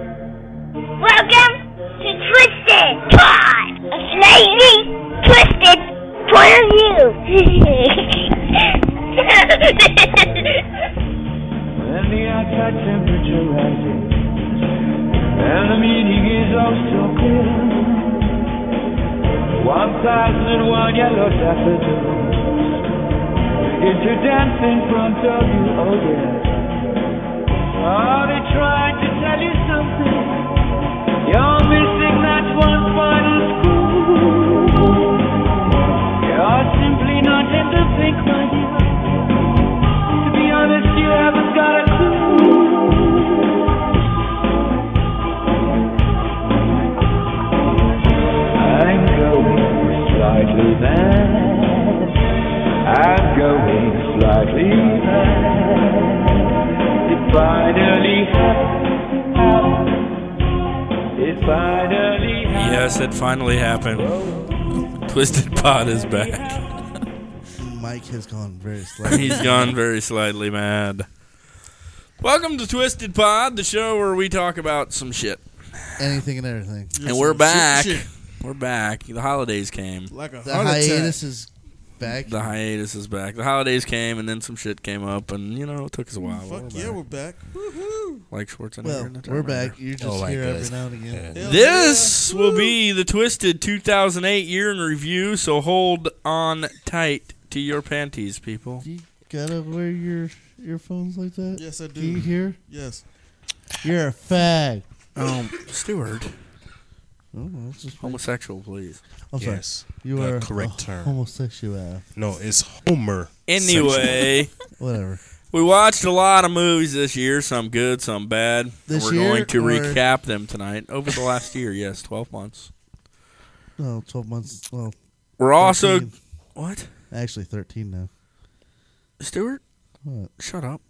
Welcome to Twisted Pod, a slightly twisted point of view. When the outside temperature rises, and the meaning is oh so clear. 1,001 yellow daffodils begin to dance in front of you, oh yes. Are they trying to tell you something? You're missing that one final screw. You're simply not in the pink, my dear. To be honest, you haven't got a clue. I'm going slightly mad. I'm going slightly mad. It finally happened. It finally happened. Yes, it finally happened. Twisted Pod is back. Mike has gone very slightly. He's gone very slightly mad. Welcome to Twisted Pod, the show where we talk about some shit. Anything and everything. And we're back. Shit. We're back. The holidays came. Like a The heart attack. hiatus is back. The hiatus is back. The holidays came, and then some shit came up, and, you know, it took us a while. Fuck but yeah, we're back. Woohoo! Like Schwarzenegger Well, in the we're Terminator. back. You're just Oh, my here God. every now and again. Hell This yeah. will Woo. be the Twisted 2008 year in review, so hold on tight to your panties, people. You gotta wear your earphones like that? Yes, I Can you do. hear? Yes. You're a fag. Stuart, Oh, that's just homosexual, please. I'm sorry. Yes. You the are correct a term. homosexual. No, it's Homer. Anyway, Whatever. we watched a lot of movies this year, some good, some bad. This and we're year, going to or- recap them tonight over the last year. Yes, 12 months. No, 12 months. Well, We're also 13. what? Actually 13 now. Stuart, What? shut up.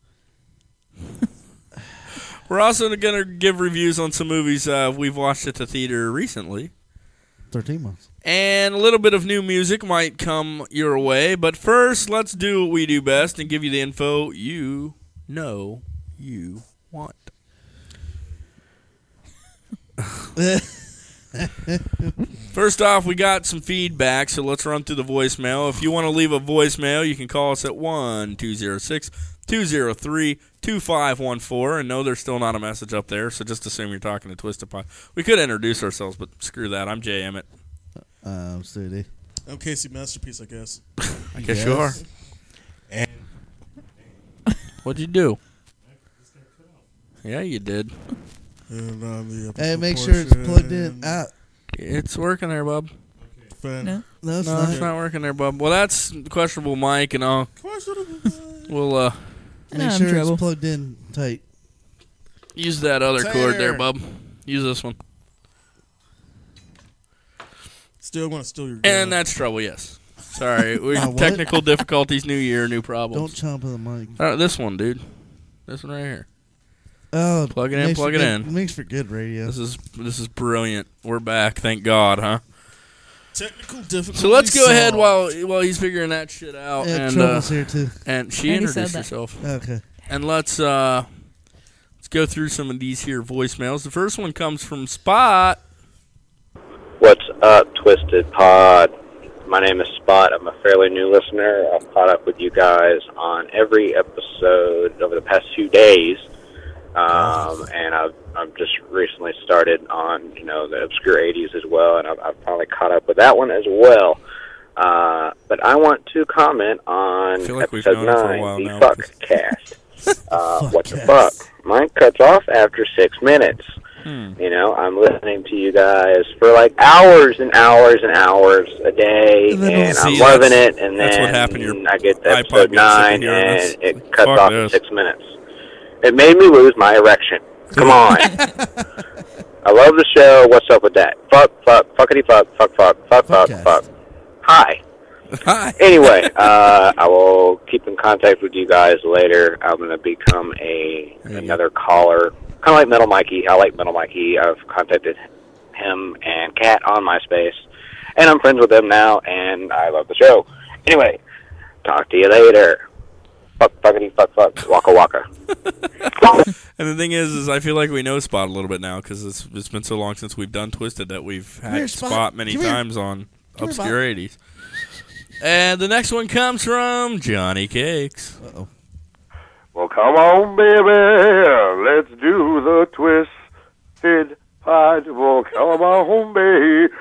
We're also going to give reviews on some movies we've watched at the theater recently. 13 months. And a little bit of new music might come your way. But first, let's do what we do best and give you the info you know you want. First off, we got some feedback, so let's run through the voicemail. If you want to leave a voicemail, you can call us at 1-206-203-2514. And no, there's still not a message up there, so just assume you're talking to Twisted Pod. We could introduce ourselves, but screw that. I'm Jay Emmett. Steady. I'm Casey Masterpiece, I guess. I guess you are. And What'd you do? Yeah, you did. And I'm the Hey, make sure it's plugged in. It's working there, bub. Fan. No, it's No, not. it's not working there, bub. Well, that's questionable, Mike, and I'll we'll Make sure it's plugged in tight. use that other cord there, Fair. bub. Use this one. Still want to steal your And gun. that's trouble, yes. Sorry, we What? technical difficulties, new year, new Don't problems. chomp on the mic. This one, dude. This one right here. Oh, Plug it in, makes plug for it good- in. Makes for good radio. This is brilliant. We're back, thank God, huh? Technical difficulties. So let's go ahead solved. while he's figuring that shit out. Yeah, and Trouble's here too. and she I already introduced said that. herself. Okay. And let's go through some of these here voicemails. The first one comes from Spot. What's up, Twisted Pod? My name is Spot. I'm a fairly new listener. I've caught up with you guys on every episode over the past few days, and I've just recently started on the obscure 80s as well, and I've finally caught up with that one as well. But I want to comment on I feel like we've episode known it for a 9, while the now, fuck because- cast. What the Fuckcast. fuck? Mine cuts off after 6 minutes. I'm listening to you guys for like hours and hours and hours a day, And then and See, I'm loving that's- it, and that's then what happened. Your I get to iPod episode got sick of 9, hearing this. and it cuts Fuck off this. in 6 minutes. It made me lose my erection. Come on. I love the show. What's up with that? Fuck, fuckity fuck, fuck, fuck, fuck, fuck, Fuckcast. fuck. Hi. Hi. Anyway, I will keep in contact with you guys later. I'm going to become another caller, kind of like Metal Mikey. I like Metal Mikey. I've contacted him and Kat on MySpace, and I'm friends with them now, and I love the show. Anyway, talk to you later. Fuck, fuckity, fuck, fuck, waka, waka. And the thing is I feel like we know Spot a little bit now because it's been so long since we've done Twisted that we've had here, Spot. Spot. Many Come here. times on Come here, Obscure 80s. And the next one comes from Johnny Cakes. Uh-oh. Well, come on, baby, let's do the Twisted Pod. Well, come on, baby,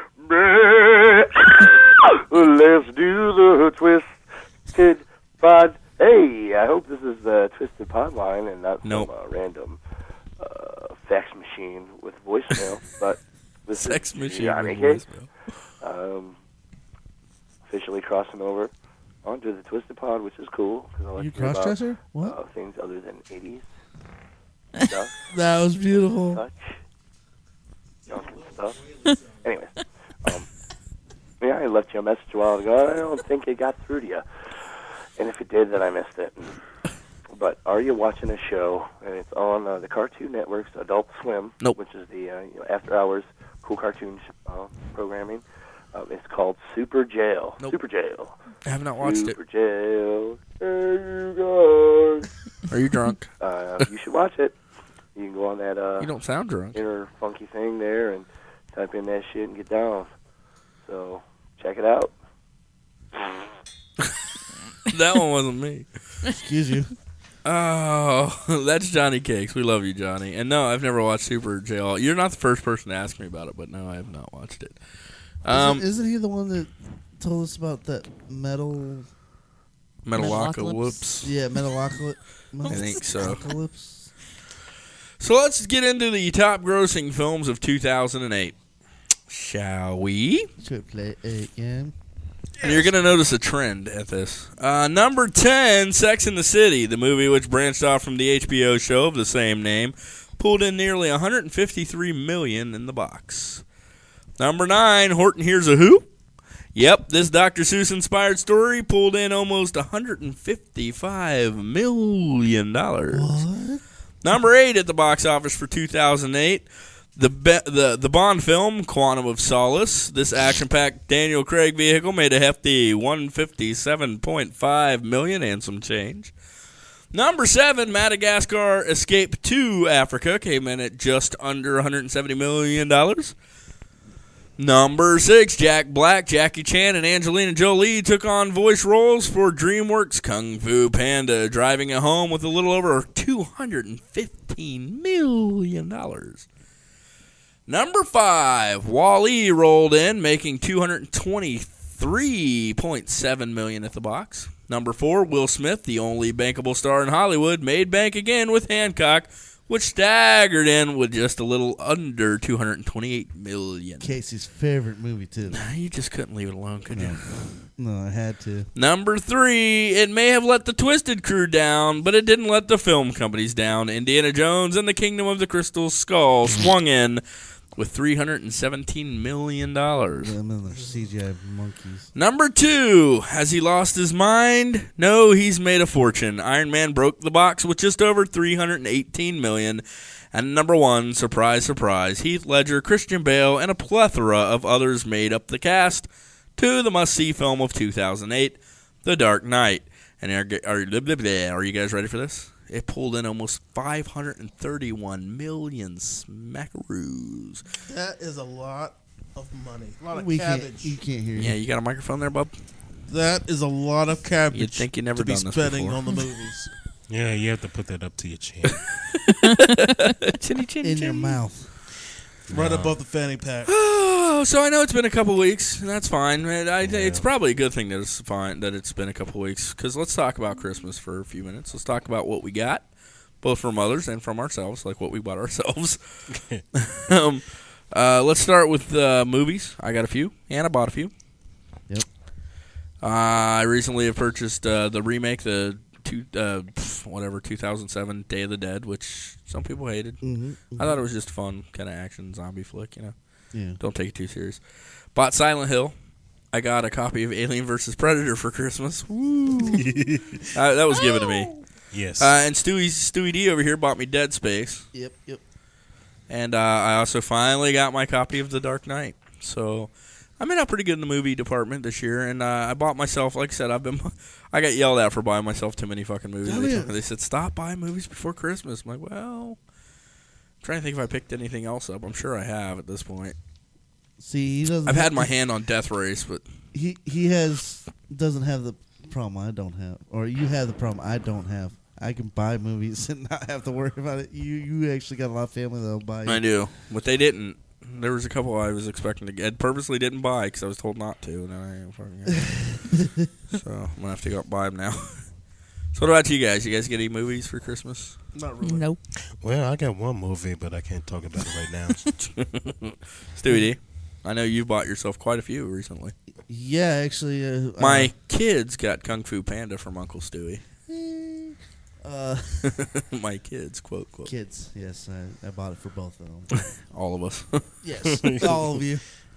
let's do the Twisted Pod. Hey, I hope this is the Twisted Pod line and not some random fax machine with voicemail. But this Sex is machine Johnny with Cakes, voicemail. officially crossing over onto the Twisted Pod, which is cool because I like You to hear cross-dresser? What? about things other than 80s stuff. That was beautiful. Such junk and stuff. Anyways, yeah, I left you a message a while ago. I don't think it got through to you, and if it did, then I missed it. But are you watching a show? And it's on the Cartoon Network's Adult Swim, Nope. which is the after-hours cool cartoons programming. It's called Super Jail. Nope. Super Jail. I have not watched Super it. Jail. Hey, you guys. Are you drunk? You should watch it. You can go on that You don't sound drunk. inner funky thing there and type in that shit and get down. So check it out. That one wasn't me. Excuse you. Oh, that's Johnny Cakes. We love you, Johnny. And no, I've never watched Super Jail. You're not the first person to ask me about it, but no, I have not watched it. Isn't he the one that told us about that metal? Metalocalypse. Yeah, Metalocalypse. I think so. Metalocalypse? So let's get into the top grossing films of 2008. Shall we? Should play again. And you're going to notice a trend at this. Number 10, Sex and the City, the movie which branched off from the HBO show of the same name, pulled in nearly $153 million in the box. Number 9, Horton Hears a Who? Yep, this Dr. Seuss-inspired story pulled in almost $155 million. What? Number 8 at the box office for 2008, the Bond film, Quantum of Solace. This action-packed Daniel Craig vehicle made a hefty $157.5 million and some change. Number 7, Madagascar Escape to Africa, came in at just under $170 million. Number 6, Jack Black, Jackie Chan, and Angelina Jolie took on voice roles for DreamWorks' Kung Fu Panda, driving it home with a little over $215 million. Number 5, Wall-E rolled in, making $223.7 million at the box. Number 4, Will Smith, the only bankable star in Hollywood, made bank again with Hancock, which staggered in with just a little under $228 million. Casey's favorite movie, too. You just couldn't leave it alone, could you? No, I had to. Number 3, it may have let the Twisted crew down, but it didn't let the film companies down. Indiana Jones and the Kingdom of the Crystal Skull swung in with $317 million. Them and their CGI monkeys. Number 2, has he lost his mind? No, he's made a fortune. Iron Man broke the box with just over $318 million. And number 1, surprise, surprise, Heath Ledger, Christian Bale, and a plethora of others made up the cast to the must-see film of 2008, The Dark Knight. And are you guys ready for this? It pulled in almost $531 million smackaroos. That is a lot of money. A lot of You cabbage. can't hear you. Yeah, you got a microphone there, bub? That is a lot of cabbage. You'd think you never to be done this spending before. on the movies. Yeah, you have to put that up to your chin. Chinny, chinny, In chinny. your mouth. Right above the fanny pack. Oh, so I know it's been a couple weeks, and that's fine. It's probably a good thing that it's fine that it's been a couple weeks, because let's talk about Christmas for a few minutes. Let's talk about what we got, both from others and from ourselves, like what we bought ourselves. Let's start with movies. I got a few, and I bought a few. Yep. I recently have purchased the remake, the 2007 Day of the Dead, which some people hated. Mm-hmm. I thought it was just a fun kind of action zombie flick, you know. Yeah. Don't take it too serious. Bought Silent Hill. I got a copy of Alien vs. Predator for Christmas. Woo! That was given to me. Yes. And Stewie D over here bought me Dead Space. Yep. And I also finally got my copy of The Dark Knight. So I made out pretty good in the movie department this year, and I bought myself, like I said, I got yelled at for buying myself too many fucking movies. They said, stop buying movies before Christmas. I'm like, well, I'm trying to think if I picked anything else up. I'm sure I have at this point. See, he doesn't. I've had my hand on Death Race, but he doesn't have the problem I don't have, or you have the problem I don't have. I can buy movies and not have to worry about it. You actually got a lot of family that'll buy. I do, but they didn't. There was a couple I was expecting to get. Purposely didn't buy because I was told not to, and I ain't fucking get so I'm gonna have to go out and buy them now. So what about you guys? You guys get any movies for Christmas? Not really. Nope. Well, I got one movie, but I can't talk about it right now. Stewie D, I know you bought yourself quite a few recently. Yeah, actually, My kids got Kung Fu Panda from Uncle Stewie. My kids, quote. Kids, yes, I bought it for both of them. All of us. Yes, all of you.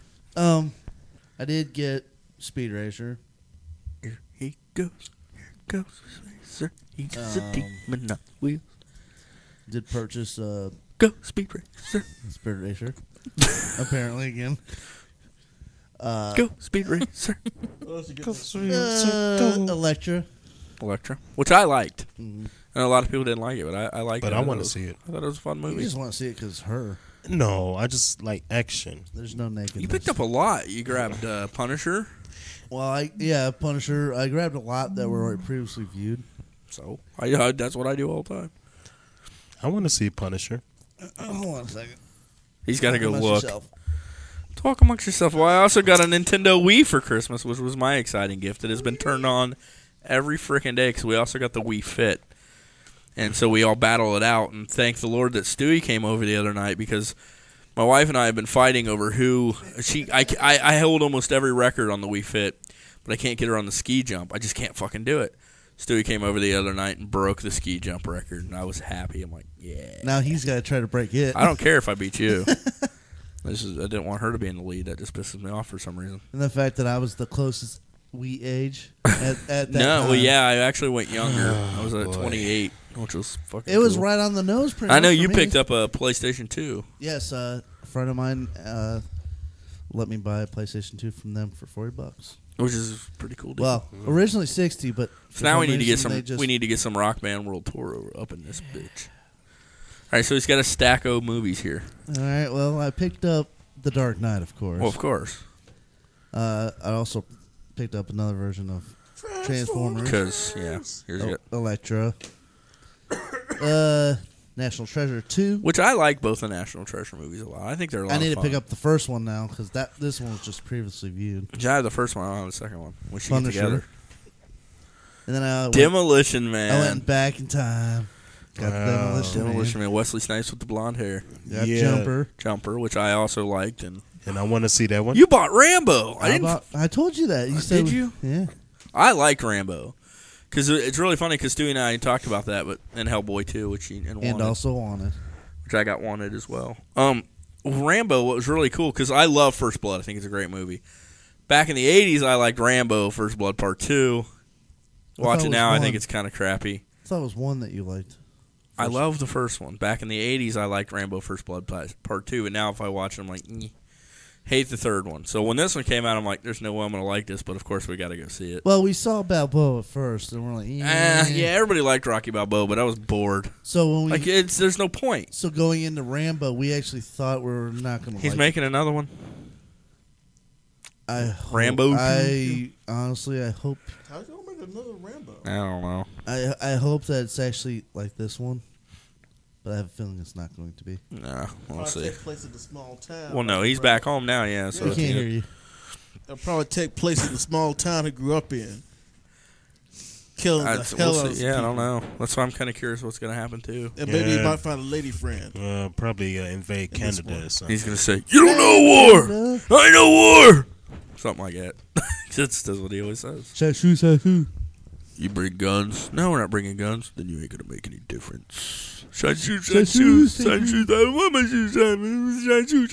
I did get Speed Racer. Here he goes. Here goes Racer. He's a demon on wheels. Did purchase Go Speed Racer. Speed Racer. Apparently again. Go Speed Racer. Electra, which I liked. Mm-hmm. And a lot of people didn't like it, but I liked it. But I want to see it. I thought it was a fun You movie. just want to see it because her. No, I just like action. There's no nakedness. You picked up a lot. You grabbed Punisher. Well, Punisher. I grabbed a lot that were already previously viewed. So that's what I do all the time. I want to see Punisher. Hold on a second. He's got to go Amongst look. yourself. Talk amongst yourself. Well, I also got a Nintendo Wii for Christmas, which was my exciting gift. It has been turned on every freaking day because we also got the Wii Fit. And so we all battle it out, and thank the Lord that Stewie came over the other night because my wife and I have been fighting over who I hold almost every record on the Wii Fit, but I can't get her on the ski jump. I just can't fucking do it. Stewie came over the other night and broke the ski jump record, and I was happy. I'm like, yeah. Now he's got to try to break it. I don't care if I beat you. I didn't want her to be in the lead. That just pisses me off for some reason. And the fact that I was the closest Wii age at that No, time. well, yeah, I actually went younger. I was at boy. 28, which was fucking It was cool. right on the nose. Pretty I know much for you me. picked up a PlayStation 2. Yes, a friend of mine let me buy a PlayStation 2 from them for $40. Which is a pretty cool deal. Well, originally 60, but so now for we need to get reason some. they just- We need to get some Rock Band World Tour up in this bitch. All right, so he's got a stack of movies here. All right. Well, I picked up The Dark Knight, of course. Well, of course, I also picked up another version of Transformers. because here's it. Electra. National Treasure 2. Which I like both the National Treasure movies a lot. I think they're a lot I need of to fun. pick up the first one now because this one was just previously viewed. Yeah, I have the first one. I don't have the second one. We should get Punisher. together. And then I Demolition Man. I went back in time. Got the Demolition Man. Wesley Snipes with the blonde hair. Got Yeah. Jumper. Which I also liked. And And I want to see that one. you bought Rambo. I told you that. You said, Did you? Yeah. I like Rambo. Because it's really funny because Stewie and I talked about that, but and Hellboy too, which And also Wanted. which I got Wanted as well. Rambo, what was really cool, because I love First Blood. I think it's a great movie. Back in the 80s, I liked Rambo, First Blood Part 2. Watch it now, I think it's kind of crappy. I thought it was one that you liked. I love the first one. Back in the 80s, I liked Rambo, First Blood Part 2, and now if I watch it, I'm like, hate the third one. So when this one came out, I'm like, there's no way I'm going to like this, but of course we got to go see it. Well, we saw Balboa first, and we're like, Yeah, everybody liked Rocky Balboa, but I was bored. So when we there's no point. So going into Rambo, we actually thought we were not going to. He's making another one. Rambo. I hope. How's he gonna make another Rambo? I don't know. I hope that it's actually like this one, but I have a feeling it's not going to be. Nah, we'll Probably see. take place in the small town. Well, no, he's back home now. Yeah, so I can't hear you. It'll probably take place in the small town he grew up in. Killing the hell out of Yeah, I people. don't know. That's why I'm kind of curious what's going to happen too. And maybe he might find a lady friend. Probably invade In this Canada one. or something. He's going to say, "You don't know war. I know war." Something like that. That's what he always says. You bring guns? No, we're not bringing guns. Then you ain't gonna make any difference. Shine shoes, shine shoes, shine shoes. I don't want my shoes shine shoes.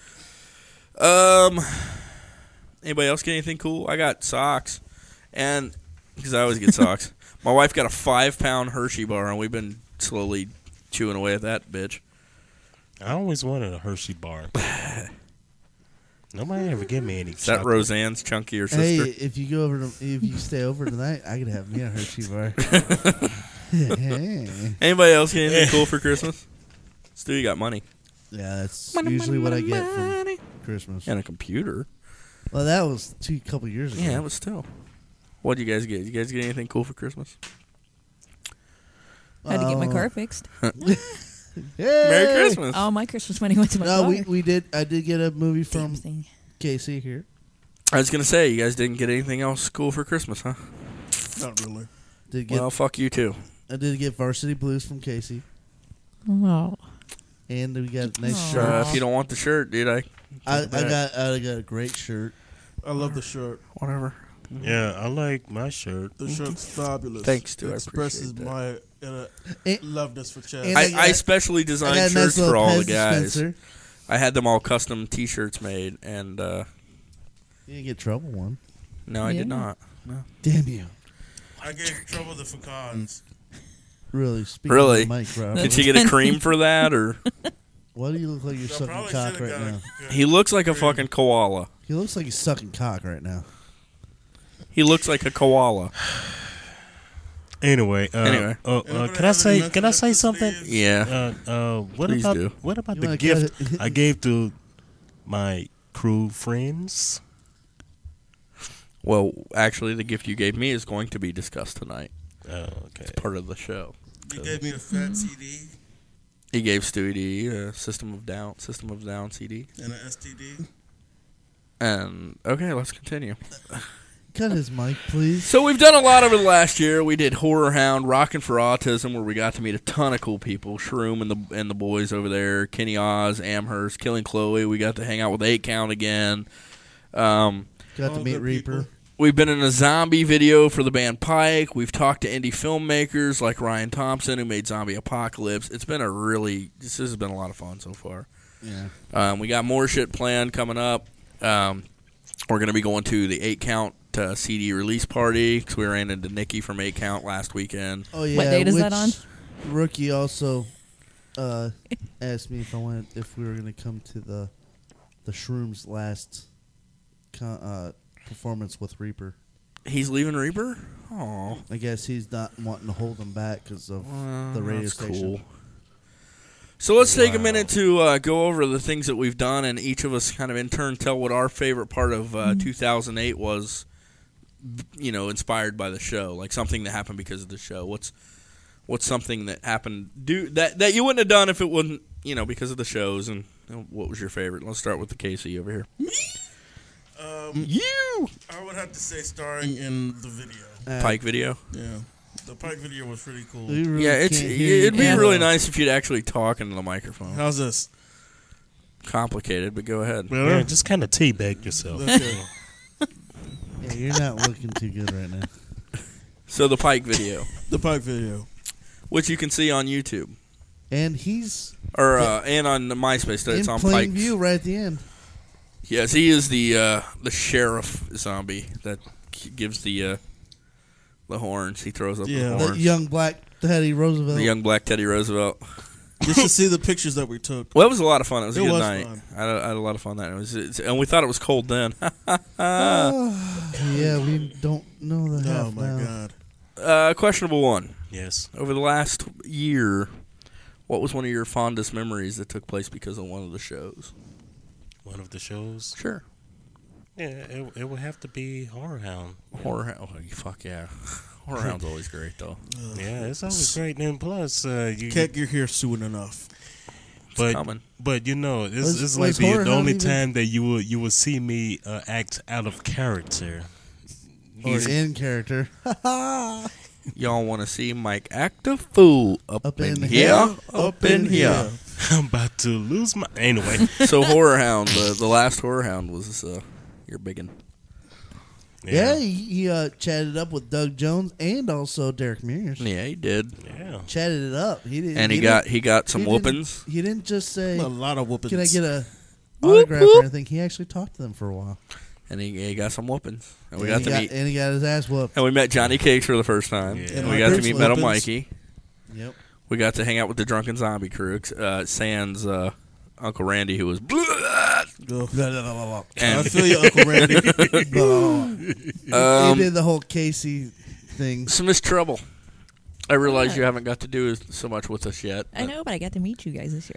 Anybody else get anything cool? I got socks, and because I always get socks. My wife got a 5-pound Hershey bar, and we've been slowly chewing away at that bitch. I always wanted a Hershey bar. Nobody ever give me any. Is that chocolate. Roseanne's chunkier Hey, sister? if you stay over tonight, I could have me a Hershey bar. Hey. Anybody else get anything cool for Christmas? Stu, you got money. Yeah, that's usually what I get from Christmas. And a computer. Well, that was a couple years ago. Yeah, it was still. What did you guys get? Did you guys get anything cool for Christmas? I had to get my Oh. car fixed. Yay! Merry Christmas. Oh, my Christmas money went to my No, car. we did. I did get a movie Damn from thing. Casey here. I was going to say, you guys didn't get anything else cool for Christmas, huh? Not really. Did get Well, fuck you too. I did get Varsity Blues from Casey, Oh. and we got a nice Aw. shirt. If you don't want the shirt, dude, I got a great shirt. I love the shirt. whatever. Yeah, I like my shirt. The shirt's fabulous. Thanks, dude. I Expresses appreciate my Eh, loveness for Chad. and I specially I designed got a shirts nice little for all the Pez guys. dispenser. I had them all custom T-shirts made, and You didn't get trouble one. no, I Yeah. did not. Damn you! I gave trouble the pecans. Really? Speaking Really? Of the mic, bro. Did you get a cream for that, or Why do you look like you're sucking cock right now? he looks like a fucking koala? He looks like he's sucking cock right now. He looks like a koala. Anyway, Anyway. can I say something? Yeah. What Please about do. what about You the wanna gift cut it? I gave to my crew friends? Well, actually, the gift you gave me is going to be discussed tonight. Okay. Part of the show. You gave me a fat CD He gave Stewie D a System of Down CD. and an STD. And okay, let's continue. Cut his mic, please. So we've done a lot over the last year. We did Horror Hound, Rockin' for Autism, where we got to meet a ton of cool people. Shroom and the boys over there, Kenny Oz, Amherst, Killing Chloe. We got to hang out with 8 Count again. Got to All meet good Reaper. people. We've been in a zombie video for the band Pike. We've talked to indie filmmakers like Ryan Thompson, who made Zombie Apocalypse. This has been a lot of fun so far. Yeah. We got more shit planned coming up. We're going to be going to the 8 Count CD release party because we ran into Nikki from 8 Count last weekend. Oh yeah. What date is which that on? Rookie also asked me if we were going to come to the Shroom's last performance with Reaper. He's leaving Reaper? Oh, I guess he's not wanting to hold him back because of the radio that's station. cool. So let's take a minute to go over the things that we've done, and each of us kind of in turn tell what our favorite part of 2008 was, inspired by the show, like something that happened because of the show. What's something that happened that you wouldn't have done if it wasn't, because of the shows, and what was your favorite? Let's start with the Casey over here. You! I would have to say starring in the video. Pike video? Yeah. The Pike video was pretty cool. We really Yeah, can't hear it'd be you. really nice if you'd actually talk into the microphone. How's this? Complicated, but go ahead. Yeah, just kind of teabag yourself. Okay. Yeah, you're not looking too good right now. So the Pike video, The Pike video. which you can see on YouTube And he's and on the MySpace. It's in on plain Pike's. view right at the end. Yes, he is the sheriff zombie that gives the horns. He throws up Yeah. the The horns. young black Teddy Roosevelt. The young black Teddy Roosevelt. Just to see the pictures that we took. Well, it was a lot of fun. It was a It good was night. fun. I had a lot of fun that night. And we thought it was cold then. Yeah, we don't know the half Oh my now. god. Questionable one. Yes. Over the last year, what was one of your fondest memories that took place because of one of the shows? One of the shows. Sure. Yeah, it would have to be Horror Hound. Horror Hound. Oh, fuck yeah. Horror Hound's always great, though. Yeah, it's always great. And plus, you Can't get here soon enough. Coming. But this Was- is like was Horror the only Hound even- time that you will see me act out of character. Or in character. Y'all want to see Mike act a fool up in here? Up in here. I'm about to lose my. Anyway, So Horror Hound, the last Horror Hound was your biggin. Yeah, he chatted up with Doug Jones and also Derek Mears. Yeah, he did. Yeah. Chatted it up. He didn't. And he got some he didn't- whoopings. He didn't just say, A lot of whoopings. "Can I get a Whoop, autograph whoop. or anything?" He actually talked to them for a while. And he got some whoopings. And we And got to meet. and he got his ass whooped. And we met Johnny Cakes for the first time. Yeah. And my we got to first meet Metal whoopings. Mikey. Yep. We got to hang out with the Drunken Zombie crew. Sans Uncle Randy, who was. I And feel you, Uncle Randy. He did the whole Casey thing. so Miss Trouble, I realize you haven't got to do so much with us yet. I know, but I got to meet you guys this year.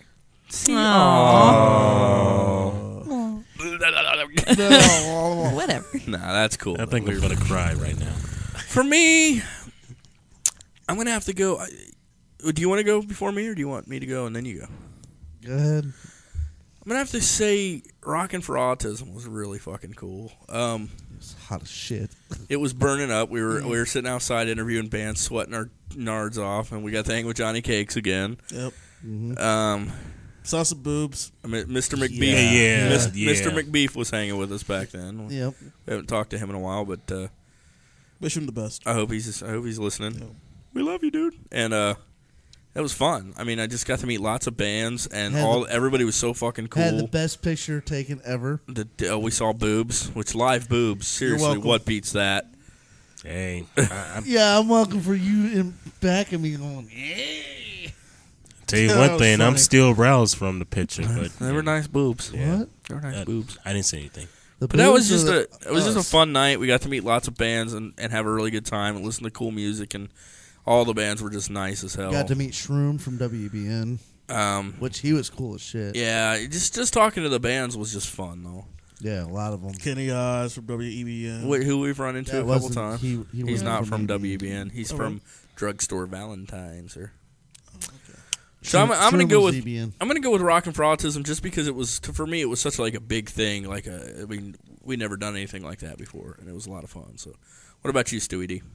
Whatever. Nah, that's cool. I think I'm gonna cry right now. For me, I'm gonna have to go. Do you want to go before me, or do you want me to go and then you go? Go ahead. I'm gonna have to say, Rockin' for Autism was really fucking cool. It's hot as shit. It was burning up. We were sitting outside interviewing bands, sweating our nards off, and we got to hang with Johnny Cakes again. Yep. Saw some boobs. Mr. McBeef. Yeah. Mr. McBeef was hanging with us back then. Yep. We haven't talked to him in a while, but wish him the best. I hope he's listening. Yep. We love you, dude. And that was fun. I mean, I just got to meet lots of bands, and everybody was so fucking cool. Had the best picture taken ever. We saw boobs, which live boobs. Seriously, what beats that? Hey, yeah, I'm welcome for you in back of me going, yeah. Tell you one thing, I'm still roused from the picture, but they were nice boobs. Yeah. What? They were nice boobs. I didn't say anything. But that was just a fun night. We got to meet lots of bands and have a really good time and listen to cool music, and all the bands were just nice as hell. Got to meet Shroom from WBN, which he was cool as shit. Yeah, just talking to the bands was just fun though. Yeah, a lot of them. Kenny Oz from WEBN. Who we've run into a couple times. He's not from WBN. WBN. He's from Drugstore Valentine's. So I'm gonna go with ZBN. I'm gonna go with Rockin' for Autism just because it was for me it was such like a big thing. Like we never done anything like that before, and it was a lot of fun. So, what about you, Stewie D?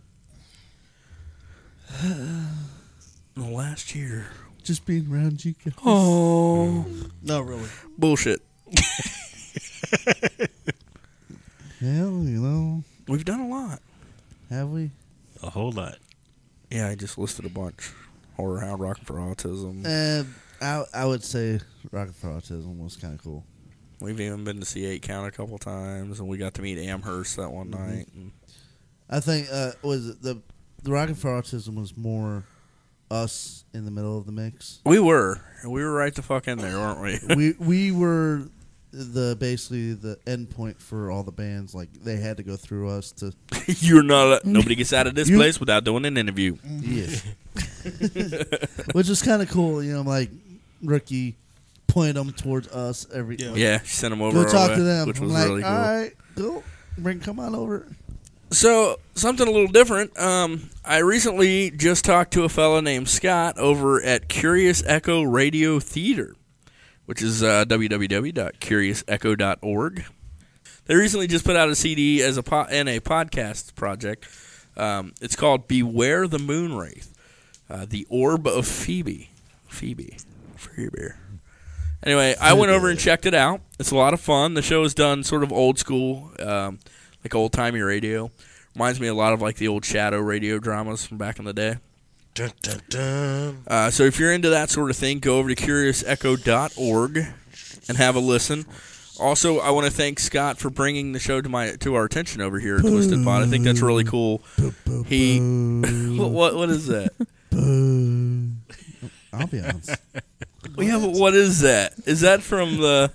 The last year, just being around you guys. Oh, not really. Bullshit. Hell, we've done a lot. Have we? A whole lot. Yeah, I just listed a bunch. Horror Hound, Rockin' for Autism. I would say Rockin' for Autism was kind of cool. We've even been to see 8 Count a couple times, and we got to meet Amherst that one night. And I think was the Rockin' for Autism was more us in the middle of the mix. We were right the fuck in there, weren't we? we were basically the end point for all the bands. Like they had to go through us to. You're not. Nobody gets out of this place without doing an interview. Yeah. Which is kind of cool, like Rookie point them towards us every. Yeah, she sent them over. Go talk to them. Which I'm was like, really cool. All right, go come on over. So something a little different. I recently just talked to a fella named Scott over at Curious Echo Radio Theater, which is www.curiousecho.org. They recently just put out a CD as and a podcast project. It's called Beware the Moonwraith, the Orb of Phoebe. Phoebe. Anyway, I went over and checked it out. It's a lot of fun. The show is done sort of old school, like old-timey radio. Reminds me a lot of like the old Shadow radio dramas from back in the day. Dun, dun, dun. So if you're into that sort of thing, go over to CuriousHecho.org and have a listen. Also, I want to thank Scott for bringing the show to our attention over here at Twisted Pod. I think that's really cool. He, what is that? Ambiance. Yeah, but what is that? Is that from the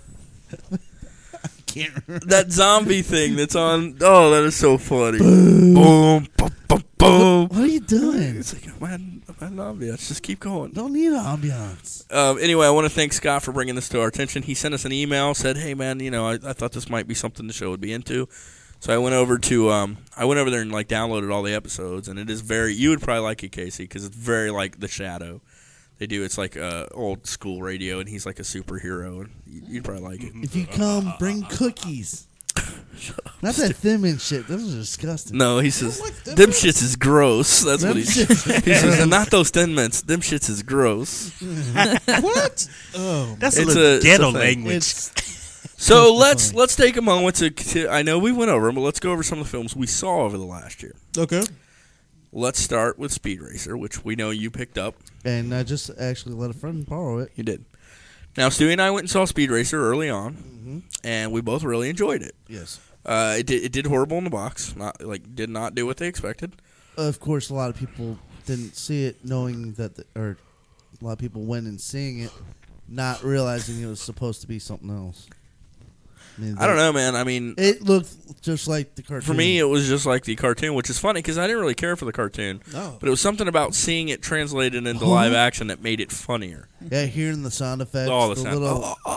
that zombie thing that's on? Oh, that is so funny. Boom, boom, boom, boom. What are you doing? It's like I'm at an ambiance. Just keep going. Don't need an ambiance. Anyway, I want to thank Scott for bringing this to our attention. He sent us an email, said, "Hey man, I thought this might be something the show would be into." So I went over there and like downloaded all the episodes, and it is very. You would probably like it, Casey, because it's very like The Shadow. It's like old school radio, and he's like a superhero, and you'd probably like it. If you come, bring cookies. Not that thin mint shit. Those are disgusting. No, he says, them shits is gross. That's what he says. He says, not those thin mints. Them shits is gross. What? Oh, that's a little ghetto language. So let's take a moment to I know we went over them, but let's go over some of the films we saw over the last year. Okay. Let's start with Speed Racer, which we know you picked up. And I just actually let a friend borrow it. You did. Now, Stewie and I went and saw Speed Racer early on, and we both really enjoyed it. Yes. It did horrible in the box. Did not do what they expected. Of course, a lot of people didn't see it, knowing that, or a lot of people went and seeing it, not realizing it was supposed to be something else. I don't know, man. I mean, it looked just like the cartoon. For me, it was just like the cartoon, which is funny because I didn't really care for the cartoon. No. But it was something about seeing it translated into live action that made it funnier. Yeah, hearing the sound effects. All the sound.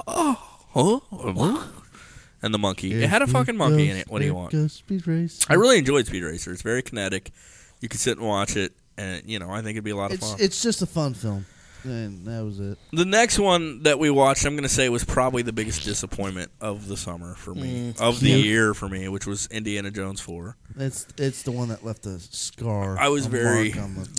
And the monkey. It had a fucking monkey in it. What do you want? Speed Racer. I really enjoyed Speed Racer. It's very kinetic. You could sit and watch it, and I think it'd be a lot of fun. It's just a fun film, and that was it. The next one that we watched, I'm going to say, was probably the biggest disappointment of the summer for me, of the year for me, which was Indiana Jones 4. It's the one that left a scar. I was very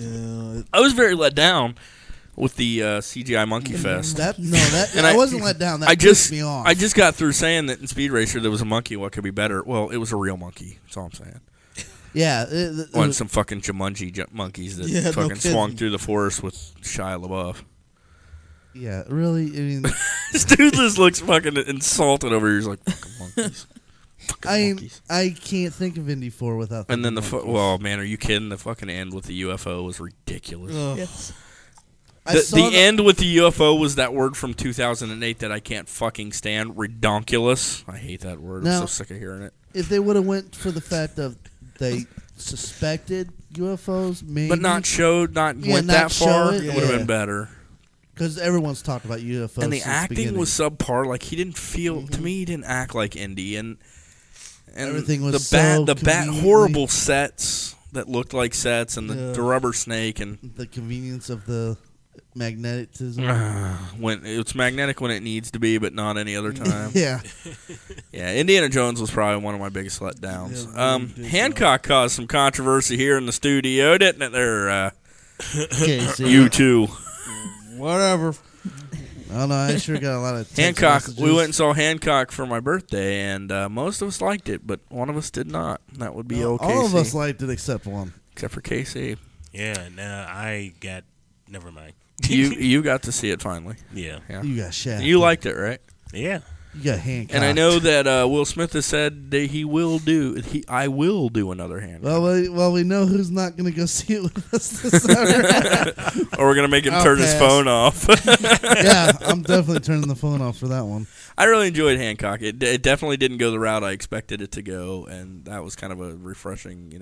let down with the CGI Monkey Fest. I wasn't let down. That pissed me off. I just got through saying that in Speed Racer there was a monkey. What could be better? Well, it was a real monkey. That's all I'm saying. Yeah. Some fucking Jumanji monkeys that fucking swung through the forest with Shia LaBeouf. Yeah, really? I mean, this dude just looks fucking insulted over here. He's like, fucking monkeys. Monkeys. I can't think of Indy 4 without and then well, man, are you kidding? The fucking end with the UFO was ridiculous. Yes. The end with the UFO was that word from 2008 that I can't fucking stand. Redonkulous. I hate that word. I'm so sick of hearing it. If they would have went for the fact of they suspected UFOs, maybe, but not went that far, it would have been better. Because everyone's talked about UFOs. And the acting was subpar. Like he didn't feel to me. He didn't act like Indy, and everything was the horrible sets that looked like sets, and the rubber snake, and the convenience of the magnetism. When it's magnetic when it needs to be, but not any other time. Yeah. Indiana Jones was probably one of my biggest letdowns. Hancock caused some controversy here in the studio, didn't it? There, you too. Whatever. Oh no, I sure got a lot of text Hancock. messages. We went and saw Hancock for my birthday, and most of us liked it, but one of us did not. That would be OKC. All of us liked it except one. Except for KC. Yeah, I got. Never mind. You got to see it finally. Yeah. You got shafted. You liked it, right? Yeah. You got Hancock. And I know that Will Smith has said that I will do another Hancock. Well, we know who's not going to go see it with us this summer. Or we're going to make him turn his phone off. Yeah, I'm definitely turning the phone off for that one. I really enjoyed Hancock. It definitely didn't go the route I expected it to go, and that was kind of a refreshing,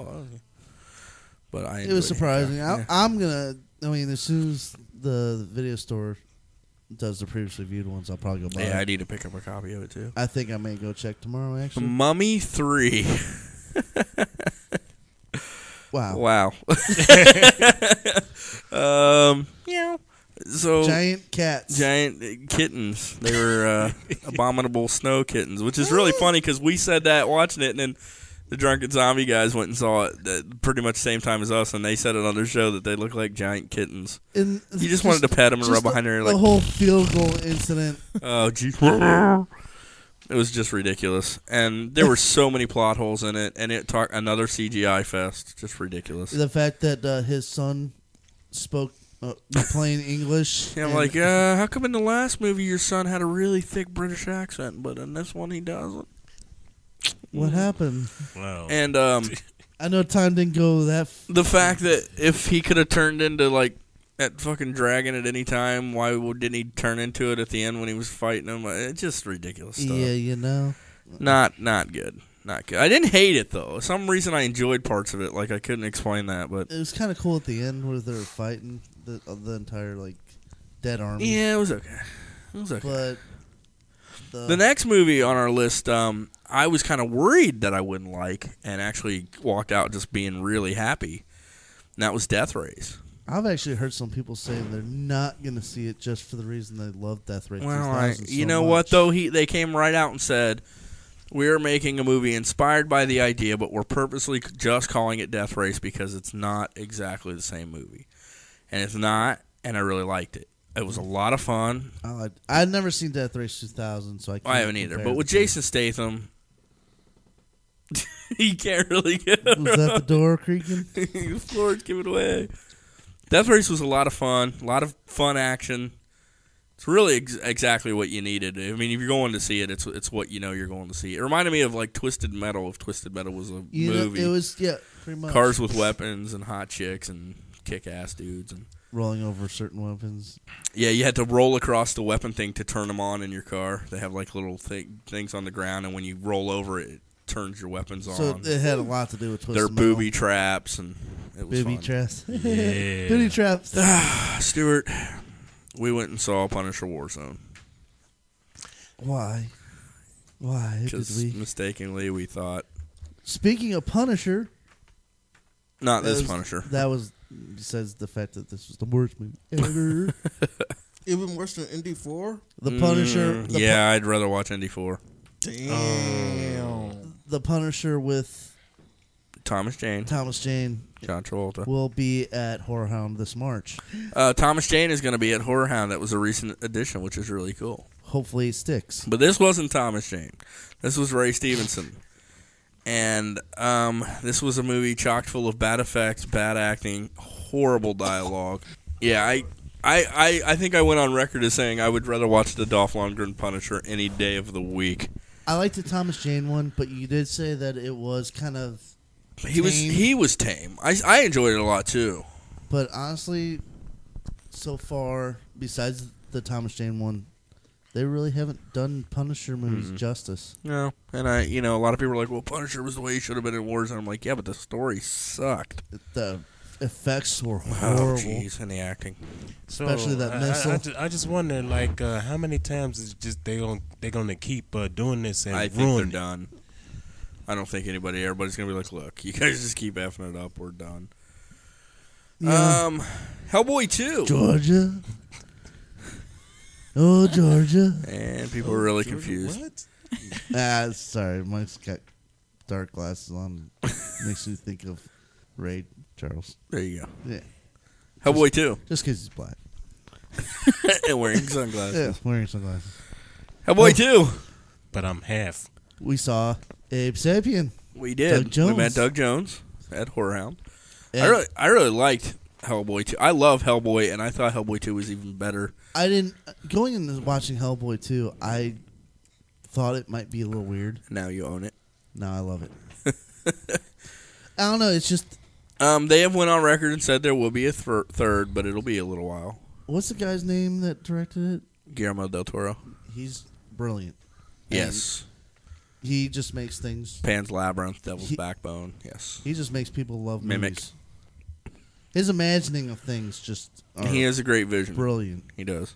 but I enjoyed it was surprising. Hancock. As soon as the video store does the previously viewed ones, I'll probably go buy it. Yeah, I need to pick up a copy of it, too. I think I may go check tomorrow, actually. Mummy 3. Wow. So giant cats. Giant kittens. They were abominable snow kittens, which is really funny because we said that watching it, and then the Drunken Zombie guys went and saw it pretty much the same time as us, and they said it on their show that they look like giant kittens. You just wanted to pet them and rub behind their the whole field goal incident. Oh, geez. It was just ridiculous. And there were so many plot holes in it, and it talked another CGI fest. Just ridiculous. The fact that his son spoke plain English. Yeah, I'm like, how come in the last movie your son had a really thick British accent, but in this one he doesn't? What happened? Wow. And I know time didn't go that. The fact that if he could have turned into like that fucking dragon at any time, why didn't he turn into it at the end when he was fighting him? It's just ridiculous stuff. Yeah, Not good. Not good. I didn't hate it though. For some reason I enjoyed parts of it. Like I couldn't explain that, but it was kind of cool at the end where they were fighting the entire dead army. Yeah, it was okay. But the next movie on our list, I was kind of worried that I wouldn't like, and actually walked out just being really happy. And that was Death Race. I've actually heard some people say they're not going to see it just for the reason they love Death Race. Well, you know what though? They came right out and said, "We're making a movie inspired by the idea, but we're purposely just calling it Death Race because it's not exactly the same movie." And it's not, and I really liked it. It was a lot of fun. I'd never seen Death Race 2000, so I haven't either. But with Jason Statham, he can't really get Was that the door creaking? The floor's giving away. Death Race was a lot of fun. A lot of fun action. It's really exactly what you needed. I mean, if you're going to see it, it's what you know you're going to see. It reminded me of like Twisted Metal. If Twisted Metal was a movie, it was pretty much cars with weapons and hot chicks and kick-ass dudes. And rolling over certain weapons. Yeah, you had to roll across the weapon thing to turn them on in your car. They have like little things on the ground, and when you roll over it turns your weapons on. So it had a lot to do with Twisted They're Metal. booby traps, and it was Booby fun. traps. Yeah. Booby traps. Stuart, we went and saw Punisher Warzone. Why? Why did Because we? mistakenly we thought, Speaking of Punisher, not this that was- Punisher. That was besides the fact that this was the worst movie ever. Even worse than Indy 4? The Punisher. The Yeah, I'd rather watch Indy 4. Damn. The Punisher with Thomas Jane, Thomas Jane John Travolta. will be at Horror Hound this March. Thomas Jane is going to be at Horror Hound. That was a recent addition, which is really cool. Hopefully it sticks. But this wasn't Thomas Jane. This was Ray Stevenson. And this was a movie chock full of bad effects, bad acting, horrible dialogue. Yeah, I think I went on record as saying I would rather watch the Dolph Lundgren Punisher any day of the week. I liked the Thomas Jane one, but you did say that it was kind of He was tame. I enjoyed it a lot too. But honestly, so far, besides the Thomas Jane one, they really haven't done Punisher movies justice. No, and a lot of people are like, "Well, Punisher was the way he should have been in Warzone." I'm like, "Yeah, but the story sucked." The effects were Oh, horrible. jeez, and the acting. So, Especially that missile. I just wonder, like, how many times is just they're gonna keep doing this and I think they're ruin it? done. I don't think everybody's gonna be like, "Look, you guys just keep effing it up. We're done." Yeah. Hellboy 2. Georgia. Oh, Georgia. And people are really confused. What? Sorry. Mike's got dark glasses on. Makes me think of Ray Charles. There you go. Yeah. Hellboy 2. Just because he's black. And wearing sunglasses. Yeah, wearing sunglasses. Hellboy 2. But I'm half. We saw Abe Sapien. We did. Doug Jones. We met Doug Jones at Horror Hound. And I really liked Hellboy 2. I love Hellboy, and I thought Hellboy 2 was even better. I didn't. Going into watching Hellboy 2, I thought it might be a little weird. Now you own it. Now I love it. I don't know. It's just. They have went on record and said there will be a third, but it'll be a little while. What's the guy's name that directed it? Guillermo del Toro. He's brilliant. Yes. He just makes things. Pan's Labyrinth, Devil's Backbone. Yes. He just makes people love Mimic. movies. His imagining of things just. He has a great vision. Brilliant. He does.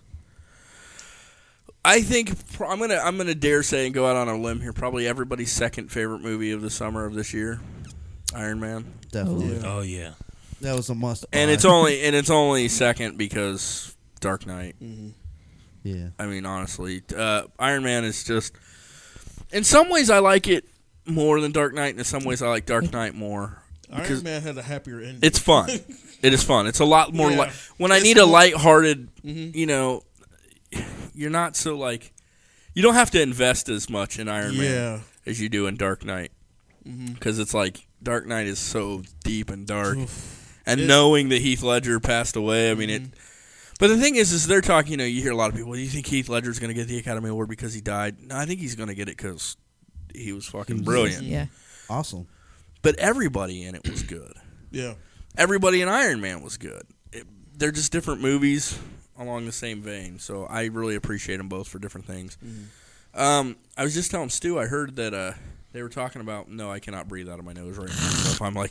I think I'm gonna dare say and go out on a limb here. Probably everybody's second favorite movie of the summer of this year, Iron Man. Definitely. Oh yeah. That was a must. And it's only second because Dark Knight. Mm-hmm. Yeah. I mean, honestly, Iron Man is just. In some ways, I like it more than Dark Knight, and in some ways, I like Dark Knight more. Iron Man had a happier ending. It's fun. It is fun. It's a lot more Yeah. when I It's need a more- lighthearted, you're not so like. You don't have to invest as much in Iron Man as you do in Dark Knight. Because it's like, Dark Knight is so deep and dark. And knowing that Heath Ledger passed away, I mean, it. But the thing is they're talking, you hear a lot of people, do you think Heath Ledger's going to get the Academy Award because he died? No, I think he's going to get it because he was fucking brilliant. Yeah. Awesome. But everybody in it was good. Yeah. Everybody in Iron Man was good. They're just different movies along the same vein. So I really appreciate them both for different things. I was just telling Stu, I heard that they were talking about, no, I cannot breathe out of my nose right now. So if I'm like,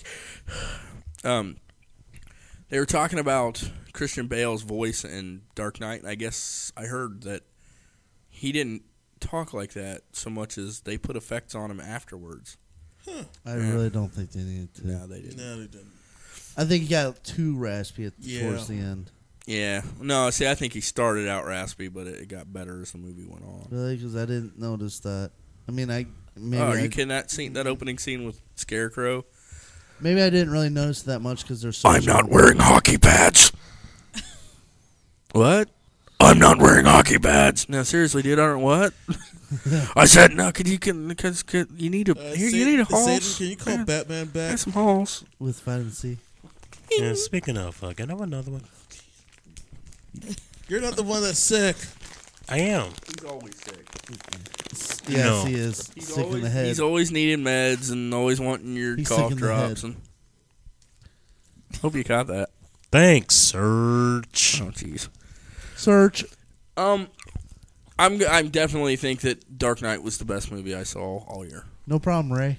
they were talking about Christian Bale's voice in Dark Knight. And I guess I heard that he didn't talk like that so much as they put effects on him afterwards. I really don't think they needed to. No, they didn't. No, they didn't. I think he got too raspy Yeah. towards the end. Yeah. No, see, I think he started out raspy, but it got better as the movie went on. Really? Because I didn't notice that. I mean, maybe Are you I, kidding? That opening scene with Scarecrow? maybe I didn't really notice that much because there's so I'm not wearing hockey pads. What? I'm not wearing hockey pads. No, seriously, dude, I don't what? I said no. Because you need a you need a halls. Can you call Batman back? Get some halls. with vitamin C. Yeah, speaking of, can I have another one? You're not the one that's sick. I am. He's always sick. Yes, No. he is sick in the head. He's always needing meds and always wanting your He's sick cough in the drops. head. And hope you caught that. Thanks, Search. Oh, jeez. Search. I'm definitely think that Dark Knight was the best movie I saw all year. No problem, Ray.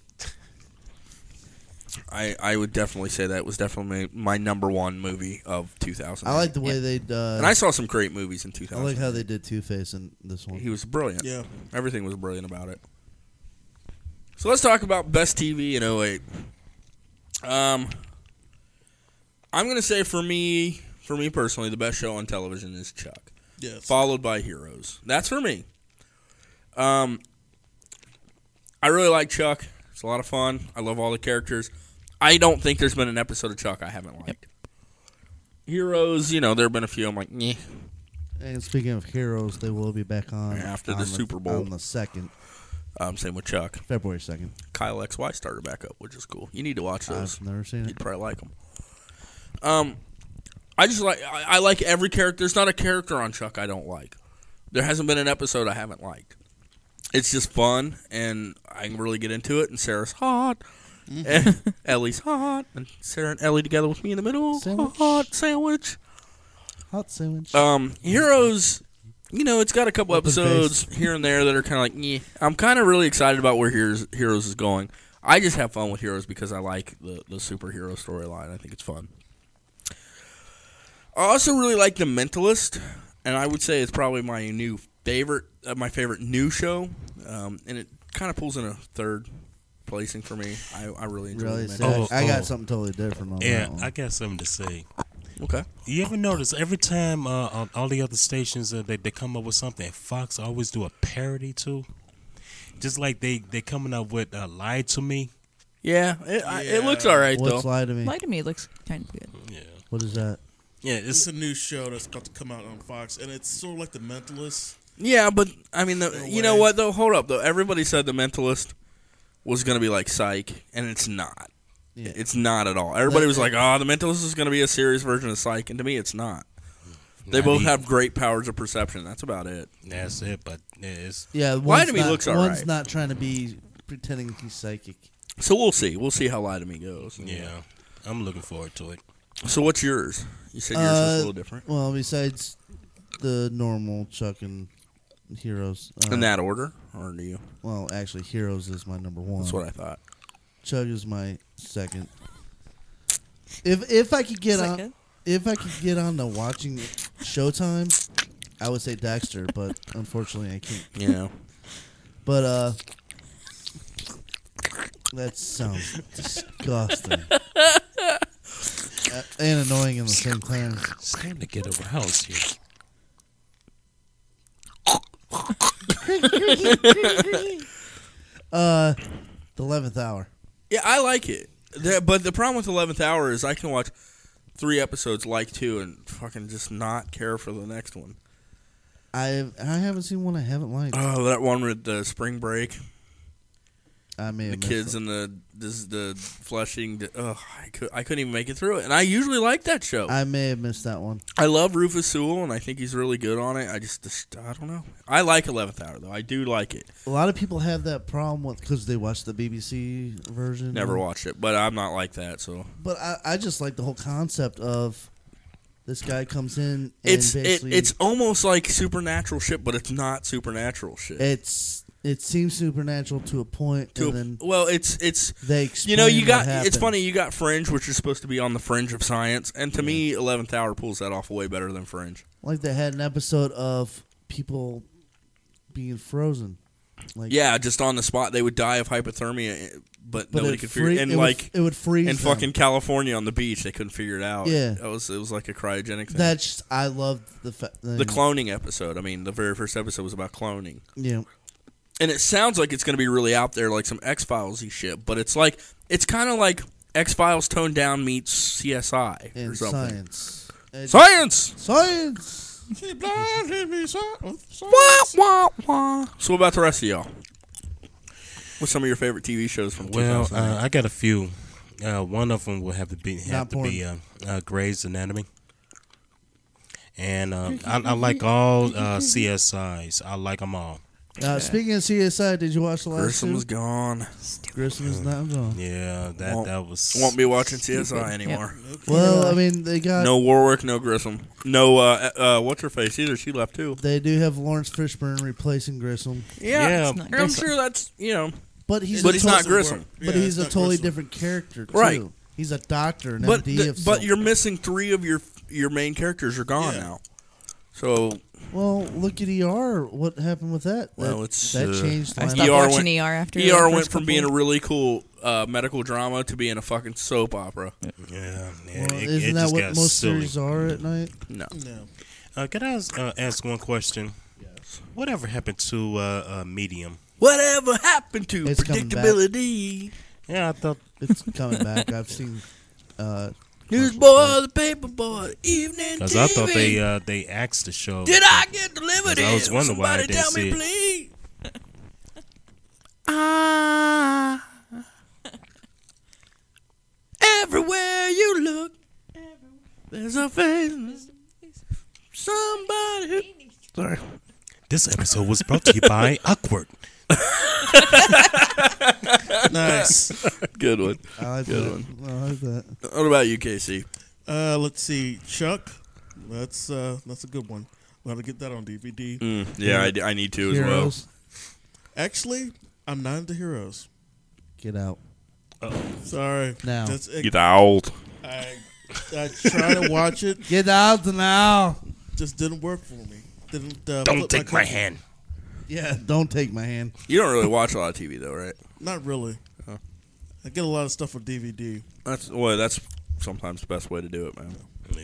I would definitely say that was definitely my number one movie of 2000. I like the way they. And I saw some great movies in 2000. I like how they did Two-Face in this one. He was brilliant. Yeah. Everything was brilliant about it. So let's talk about best TV in 08. I'm going to say for me personally, the best show on television is Chuck. Yes. Followed by Heroes. That's for me. I really like Chuck. It's a lot of fun. I love all the characters. I don't think there's been an episode of Chuck I haven't liked. Heroes, there have been a few. I'm like, yeah. And speaking of Heroes, they will be back on After the Super Bowl. on the 2nd. Same with Chuck. February 2nd. Kyle XY started back up, which is cool. You need to watch those. I've never seen it. You'd probably like them. I like every character. There's not a character on Chuck I don't like. There hasn't been an episode I haven't liked. It's just fun, and I can really get into it. And Sarah's hot, and Ellie's hot, and Sarah and Ellie together with me in the middle. Sandwich. Hot sandwich. Hot sandwich. Heroes. It's got a couple Open episodes here and there that are kind of like, yeah. I'm kind of really excited about where Heroes is going. I just have fun with Heroes because I like the superhero storyline. I think it's fun. I also really like The Mentalist, and I would say it's probably my favorite new show, and it kind of pulls in a third placing for me. I really enjoy Really? The See, Mentalist. I got something totally different on Yeah, that one. I got something to say. Okay. You ever notice every time on all the other stations they come up with something, Fox always do a parody too? Just like they coming up with Lie to Me. Yeah, it looks all right, What's though. Lie to Me? Lie to Me looks kind of good. Yeah. What is that? Yeah, It's a new show that's about to come out on Fox, and it's sort of like The Mentalist. Yeah, but, I mean, you know way. what, though? Hold up, though. Everybody said The Mentalist was going to be like Psych, and it's not. Yeah. It's not at all. Everybody was like, The Mentalist is going to be a serious version of Psych, and to me, it's not. They both have great powers of perception. That's about it. That's it, but it's Yeah, Lie one's to Me not- looks all One's right. not trying to be pretending he's psychic. So we'll see. We'll see how Lie to Me goes. yeah. I'm looking forward to it. So what's yours? You said yours was a little different. Well, besides the normal Chuck and Heroes. In that order? Or do you? Well, actually, Heroes is my number one. That's what I thought. Chuck is my second. If I could get on, Second? if I could get on to watching Showtime, I would say Dexter, but unfortunately I can't. Yeah. But that sounds disgusting and annoying at the same time. It's time to get aroused here. The 11th Hour. Yeah, I like it. But the problem with 11th Hour is I can watch 3 episodes like 2 and fucking just not care for the next one. I haven't seen one I haven't liked. Oh, that one with the spring break. I may The have missed kids it. and the flesh-eating. I couldn't even make it through it. And I usually like that show. I may have missed that one. I love Rufus Sewell, and I think he's really good on it. I don't know. I like 11th Hour, though. I do like it. A lot of people have that problem with because they watch the BBC version. Never watched it, but I'm not like that, so. But I just like the whole concept of this guy comes in and basically It's almost like supernatural shit, but it's not supernatural shit. it seems supernatural to a point, and then It's they explain you what got happened. it's funny, you got Fringe, which is supposed to be on the fringe of science, and to me 11th Hour pulls that off way better than Fringe. Like they had an episode of people being frozen. Like Yeah, just on the spot they would die of hypothermia, but nobody it could figure it. And it would freeze in them. fucking California on the beach, they couldn't figure it out. Yeah. it was like a cryogenic thing. That's I loved the The cloning episode. I mean, the very first episode was about cloning. Yeah. And it sounds like it's going to be really out there, like some X-Files-y shit, but it's kind of like X-Files toned down meets CSI or And something. science. Science! She blinded me, Wah, wah, wah. So what about the rest of y'all? What's some of your favorite TV shows from Well, 2008? I got a few. One of them will have to be Not Grey's Anatomy, and I like all CSIs. I like them all. Speaking of CSI, did you watch the last Grissom's two? gone. Grissom is now gone. Yeah, that was. Won't be watching CSI anymore. Well, I mean, they got No Warwick, no Grissom. No, what's her face either. She left too. They do have Lawrence Fishburne replacing Grissom, Yeah, not I'm Grissom. sure that's but he's not Grissom. But he's a totally different character too. Right. He's a doctor, an But MD of but some- you're missing 3 of your main characters are gone Yeah. now. So Well, look at ER. What happened with that? Well, that, it's, that changed. I my stopped ER watching went- ER after ER the went first from being a couple. really cool medical drama to being a fucking soap opera. Yeah, Well, it isn't that just what got most silly. series are at night? No. No. Can I ask one question? Yes. Whatever happened to Medium? Whatever happened to It's coming back. predictability? Yeah, I thought. It's coming back. I've seen. Newsboy, the paper boy, evening Because TV. I thought they axed the show. Did I get delivered? 'Cause I was in? wondering why I Somebody didn't tell see me, it. please. Everywhere you look, there's a face. Somebody. Sorry. This episode was brought to you by Awkward. Nice. Good one. I like Good that. one. I like that. What about you, Casey? Let's see. Chuck. That's a good one. We'll have to get that on DVD. Yeah, I need to as well. Heroes, Actually, I'm not into Heroes. get out. Sorry. Now. That's it. Get out. I tried to watch it. Get out now. Just didn't work for me. Didn't. Don't take my hand. Yeah, don't take my hand. You don't really watch a lot of TV, though, right? Not really. Huh. I get a lot of stuff on DVD. That's sometimes the best way to do it, man. Yeah.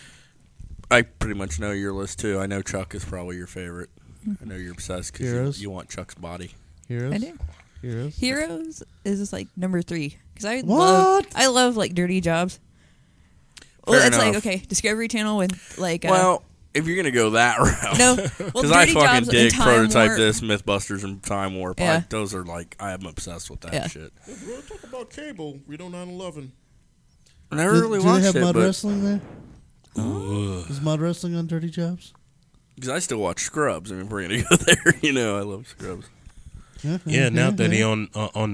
I pretty much know your list too. I know Chuck is probably your favorite. I know you're obsessed because Heroes? you want Chuck's body. Heroes. I do. Heroes. Heroes is just like number 3 because What? I love like dirty jobs. Well, Fair it's like enough. okay, Discovery Channel with like Well, if you're gonna go that route, no, well, because I Dirty fucking Jobs and dig Time Prototype Warp. This, MythBusters, and Time Warp. Yeah. Those are like I'm obsessed with that Yeah. shit. If we're going to talk about cable, we don't 9/11. I never Do, really do they watched have it, mud but wrestling there? Is mud wrestling on Dirty Jobs? because I still watch Scrubs. I mean, if we're gonna go there, I love Scrubs. Yeah, now that he on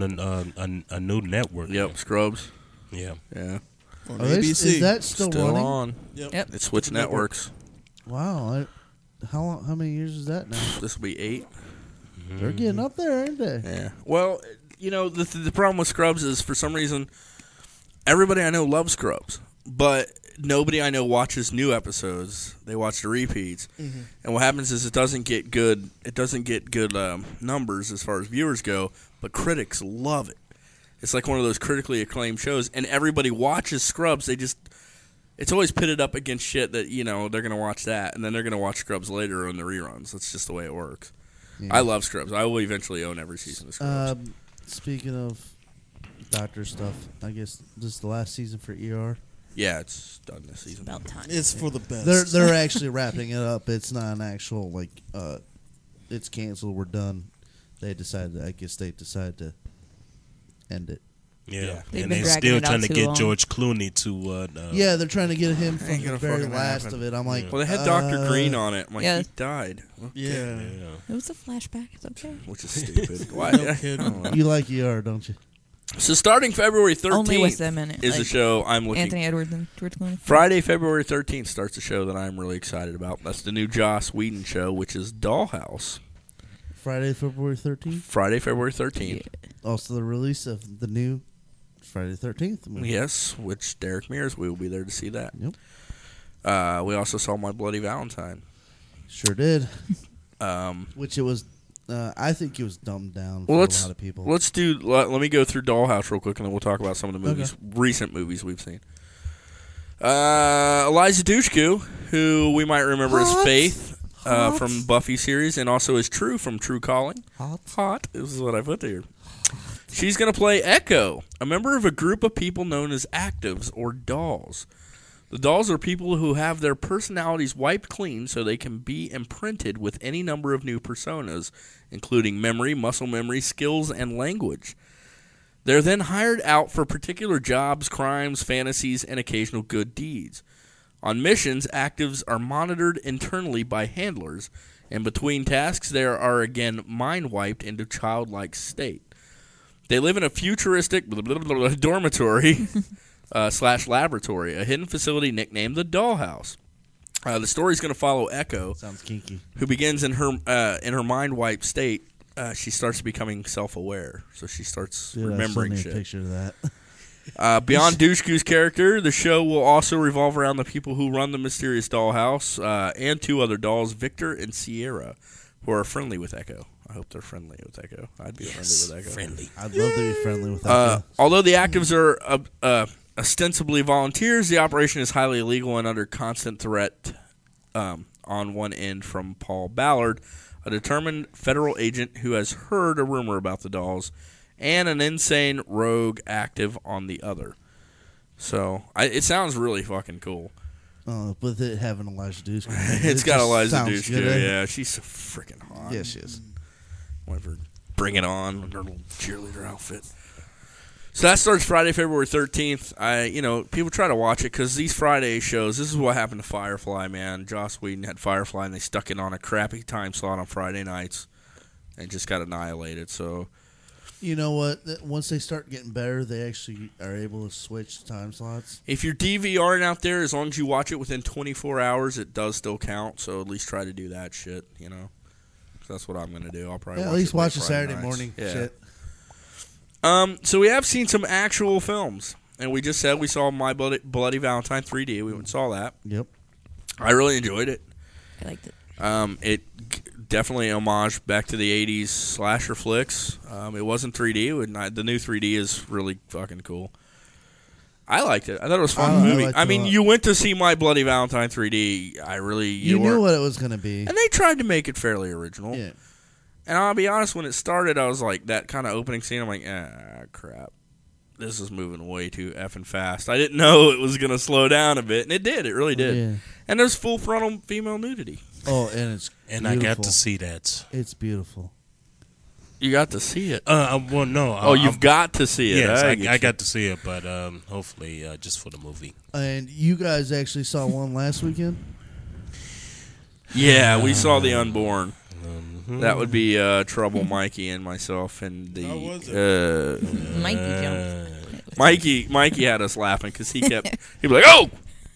a new network. Yep, Scrubs. Yeah. Yeah, On Are they- ABC. is that still running? on. Yep. It's Switch Networks. Wow. How long? How many years is that now? This will be 8. They're getting up there, aren't they? Yeah. Well, the problem with Scrubs is for some reason everybody I know loves Scrubs, but nobody I know watches new episodes. They watch the repeats, and what happens is it doesn't get good. It doesn't get good numbers as far as viewers go, but critics love it. It's like one of those critically acclaimed shows, and everybody watches Scrubs. It's always pitted up against shit that they're gonna watch that, and then they're gonna watch Scrubs later on the reruns. That's just the way it works. Yeah. I love Scrubs. I will eventually own every season of Scrubs. Speaking of doctor stuff, I guess this is the last season for ER. Yeah, it's done this season. About time. It's for the best. They're actually wrapping it up. It's not an actual it's canceled. We're done. They decided to end it. Yeah. They've And been they're dragging still it out trying to too get long. George Clooney to. Yeah, they're trying to get him from Ain't the gonna very fucking last happen. of it. I'm like, Well, they had Dr. Green on it. I'm like, Yeah. he died. Well, yeah. It was a flashback. It's okay. which is stupid. Why? No kidding. I don't know. You like ER, don't you? So starting February 13th Only with them in it. is the like show I'm looking. Anthony Edwards and George Clooney. Friday, February 13th starts the show that I'm really excited about. That's the new Joss Whedon show, which is Dollhouse. Friday, February 13th. Friday, February 13th. Also, the release of the new Friday the 13th movie. Yes, which Derek Mears, we will be there to see that. Yep. We also saw My Bloody Valentine. Sure did. Um, Which it was. I think it was dumbed down Well, for let's a lot of people. let me go through Dollhouse real quick, and then we'll talk about some of the movies, recent movies we've seen. Eliza Dushku, who we might remember as Faith from Buffy series, and also as True from True Calling. Hot. This is what I put there. She's going to play Echo, a member of a group of people known as actives or dolls. The dolls are people who have their personalities wiped clean so they can be imprinted with any number of new personas, including memory, muscle memory, skills, and language. They're then hired out for particular jobs, crimes, fantasies, and occasional good deeds. On missions, actives are monitored internally by handlers In between tasks, they are again mind-wiped into childlike state. They live in a futuristic dormitory slash laboratory, a hidden facility nicknamed the Dollhouse. The story is going to follow Echo, Sounds kinky. who begins in her mind-wiped state. She starts becoming self-aware, so she starts Dude, remembering I shit. a picture of that. Beyond Dushku's character, the show will also revolve around the people who run the mysterious dollhouse and two other dolls, Victor and Sierra, who are friendly with Echo. I hope they're friendly with Echo. I'd be friendly with Echo. Friendly. I'd love to be friendly with that. Although the actives are ostensibly volunteers, the operation is highly illegal and under constant threat on one end from Paul Ballard, a determined federal agent who has heard a rumor about the dolls, and an insane rogue active on the other. So, it sounds really fucking cool. With it having Elijah Dushku. It's got just Eliza sounds Dushku, good. yeah. She's so freaking hot. Yeah, she is. Whatever. Bring it on in her little cheerleader outfit. So that starts Friday, February 13th. People try to watch it because these Friday shows, this is what happened to Firefly, man. Joss Whedon had Firefly, and they stuck it on a crappy time slot on Friday nights and just got annihilated. So, You know what? Once they start getting better, they actually are able to switch time slots. if you're DVRing out there, as long as you watch it within 24 hours, it does still count. So at least try to do that shit, So that's what I'm going to do. I'll probably At least watch a Friday Saturday nights. morning Yeah. shit. So we have seen some actual films, and we just said we saw My Bloody Valentine 3D. We went and saw that. Yep. I really enjoyed it. I liked it. It definitely homage back to the 80s slasher flicks. It wasn't 3D. The new 3D is really fucking cool. I liked it. I thought it was a fun movie. liked I it a mean, lot. you went to see My Bloody Valentine 3D. You knew what it was going to be. And they tried to make it fairly original. Yeah. And I'll be honest, when it started, I was like, that kind of opening scene, I'm like, crap. This is moving way too effing fast. I didn't know it was going to slow down a bit, and it did. It really did. Yeah. And there's full frontal female nudity. Oh, and it's And beautiful. I got to see that. It's beautiful. You got to see it. Well, no. Oh, you've got to see it. Yes, I I get you. got to see it, but hopefully just for the movie. And you guys actually saw one last weekend? Yeah, we saw The Unborn. That would be Trouble Mikey and myself and How was the Mikey jumped. Mikey had us laughing because he'd be like, "Oh,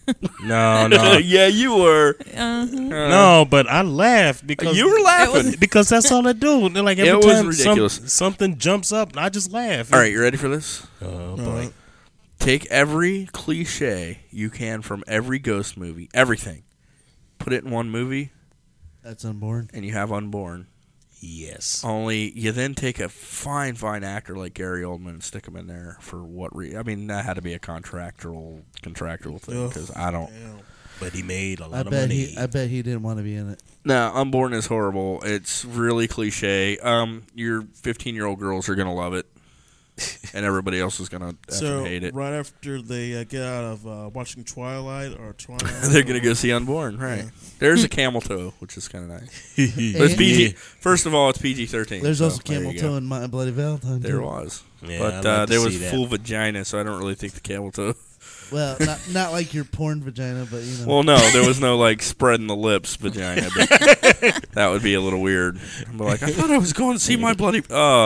No. yeah, you were." No, but I laughed because You were laughing. because that's all I do. They're like every It was time ridiculous. something jumps up, I just laugh. All right, you ready for this? Oh boy. Take every cliche you can from every ghost movie, everything, put it in one movie, That's Unborn. and you have Unborn. Yes. Only you then take a fine actor like Gary Oldman and stick him in there for what reason? I mean, that had to be a contractual thing because I don't. Damn. But he made a I lot of bet money. I bet he didn't want to be in it. No, Unborn is horrible. It's really cliche. Your 15-year-old girls are gonna love it, and everybody else is gonna So hate it. right after they get out of watching Twilight or Twilight, They're gonna go see Unborn, right? Yeah. There's a camel toe, which is kind of nice. But it's And- PG. First of all, it's PG-13. There's so also there camel you toe go. in My Bloody Valentine. There too. was, Yeah, but I'd like to there see was that. full vagina, so I don't really think the camel toe. Well, not like your porn vagina, but you know. Well, no, there was no like spreading the lips vagina. But that would be a little weird. I'm like, I thought I was going to see My Bloody.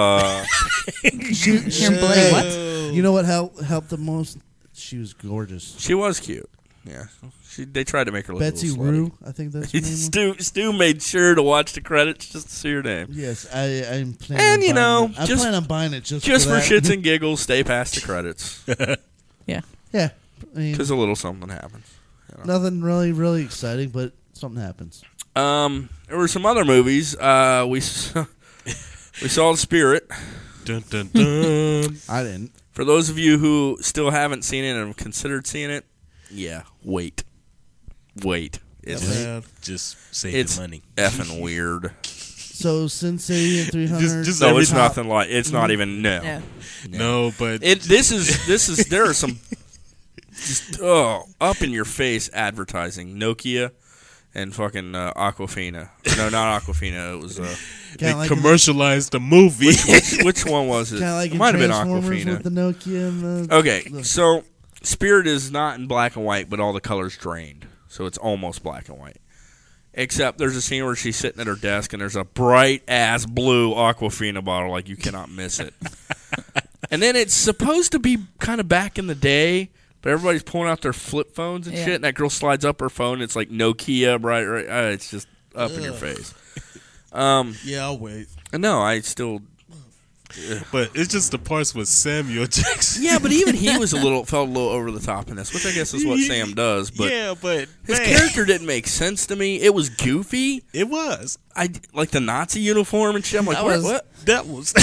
Your bloody what? You know what helped the most? She was gorgeous. She was cute. Yeah, they tried to make her look Betsy a little slutty. Rue, I think that's her name. Stu made sure to watch the credits just to see her name. Yes, I'm planning. And, on you buying know, it. I just- plan on buying it just Just for that. shits and giggles, stay past the credits Yeah. Yeah, I mean, because a little something happens. nothing really exciting, but something happens. There were some other movies. We saw The Spirit. Dun, dun, dun. I didn't. For those of you who still haven't seen it and have considered seeing it, yeah, wait. It's Bad. Just save It's the money. effing weird. So Cincinnati and 300. Just No, every it's time- nothing like. It's not even No. No, but This is. There are some just up in your face advertising. Nokia and fucking Aquafina. No, not Aquafina. It was they Kinda like commercialized the movie. which one was it? Kind of like It in might have been Transformers Aquafina. with the Nokia and the. Okay, so Spirit is not in black and white, but all the colors drained, so it's almost black and white. Except there's a scene where she's sitting at her desk and there's a bright ass blue Aquafina bottle, like you cannot miss it. And then it's supposed to be kind of back in the day, but everybody's pulling out their flip phones and shit, and that girl slides up her phone. It's like Nokia, bright, right? It's just up in your face. Yeah, I'll wait. No, I still. But it's just the parts with Samuel Jackson. Yeah, but even he felt a little over the top in this, which I guess is what Sam does. But yeah, but his character didn't make sense to me. It was goofy. It was. I like the Nazi uniform and shit. I'm like, what? That was.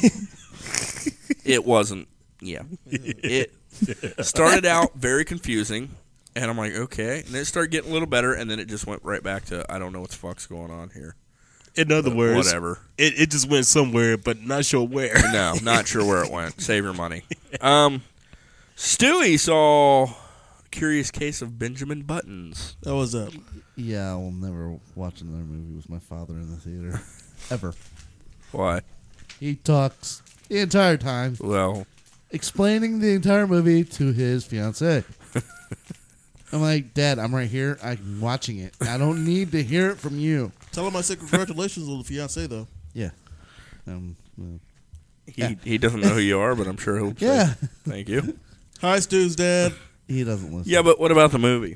It wasn't. Yeah, it started out very confusing, and I'm like, okay, and then it started getting a little better, and then it just went right back to I don't know what the fuck's going on here. In other words, whatever. It just went somewhere, but not sure where. No, not sure where it went. Save your money. Stewie saw Curious Case of Benjamin Buttons. That was up. Yeah, I will never watch another movie with my father in the theater. Ever. Why? He talks the entire time, Well, explaining the entire movie to his fiancée. I'm like, Dad, I'm right here. I'm watching it. I don't need to hear it from you. Tell him I said congratulations on the fiancé, though. Yeah. Well, he doesn't know who you are, but I'm sure he'll say yeah. thank you. Hi, Stu's dad. He doesn't listen. Yeah, but what about the movie?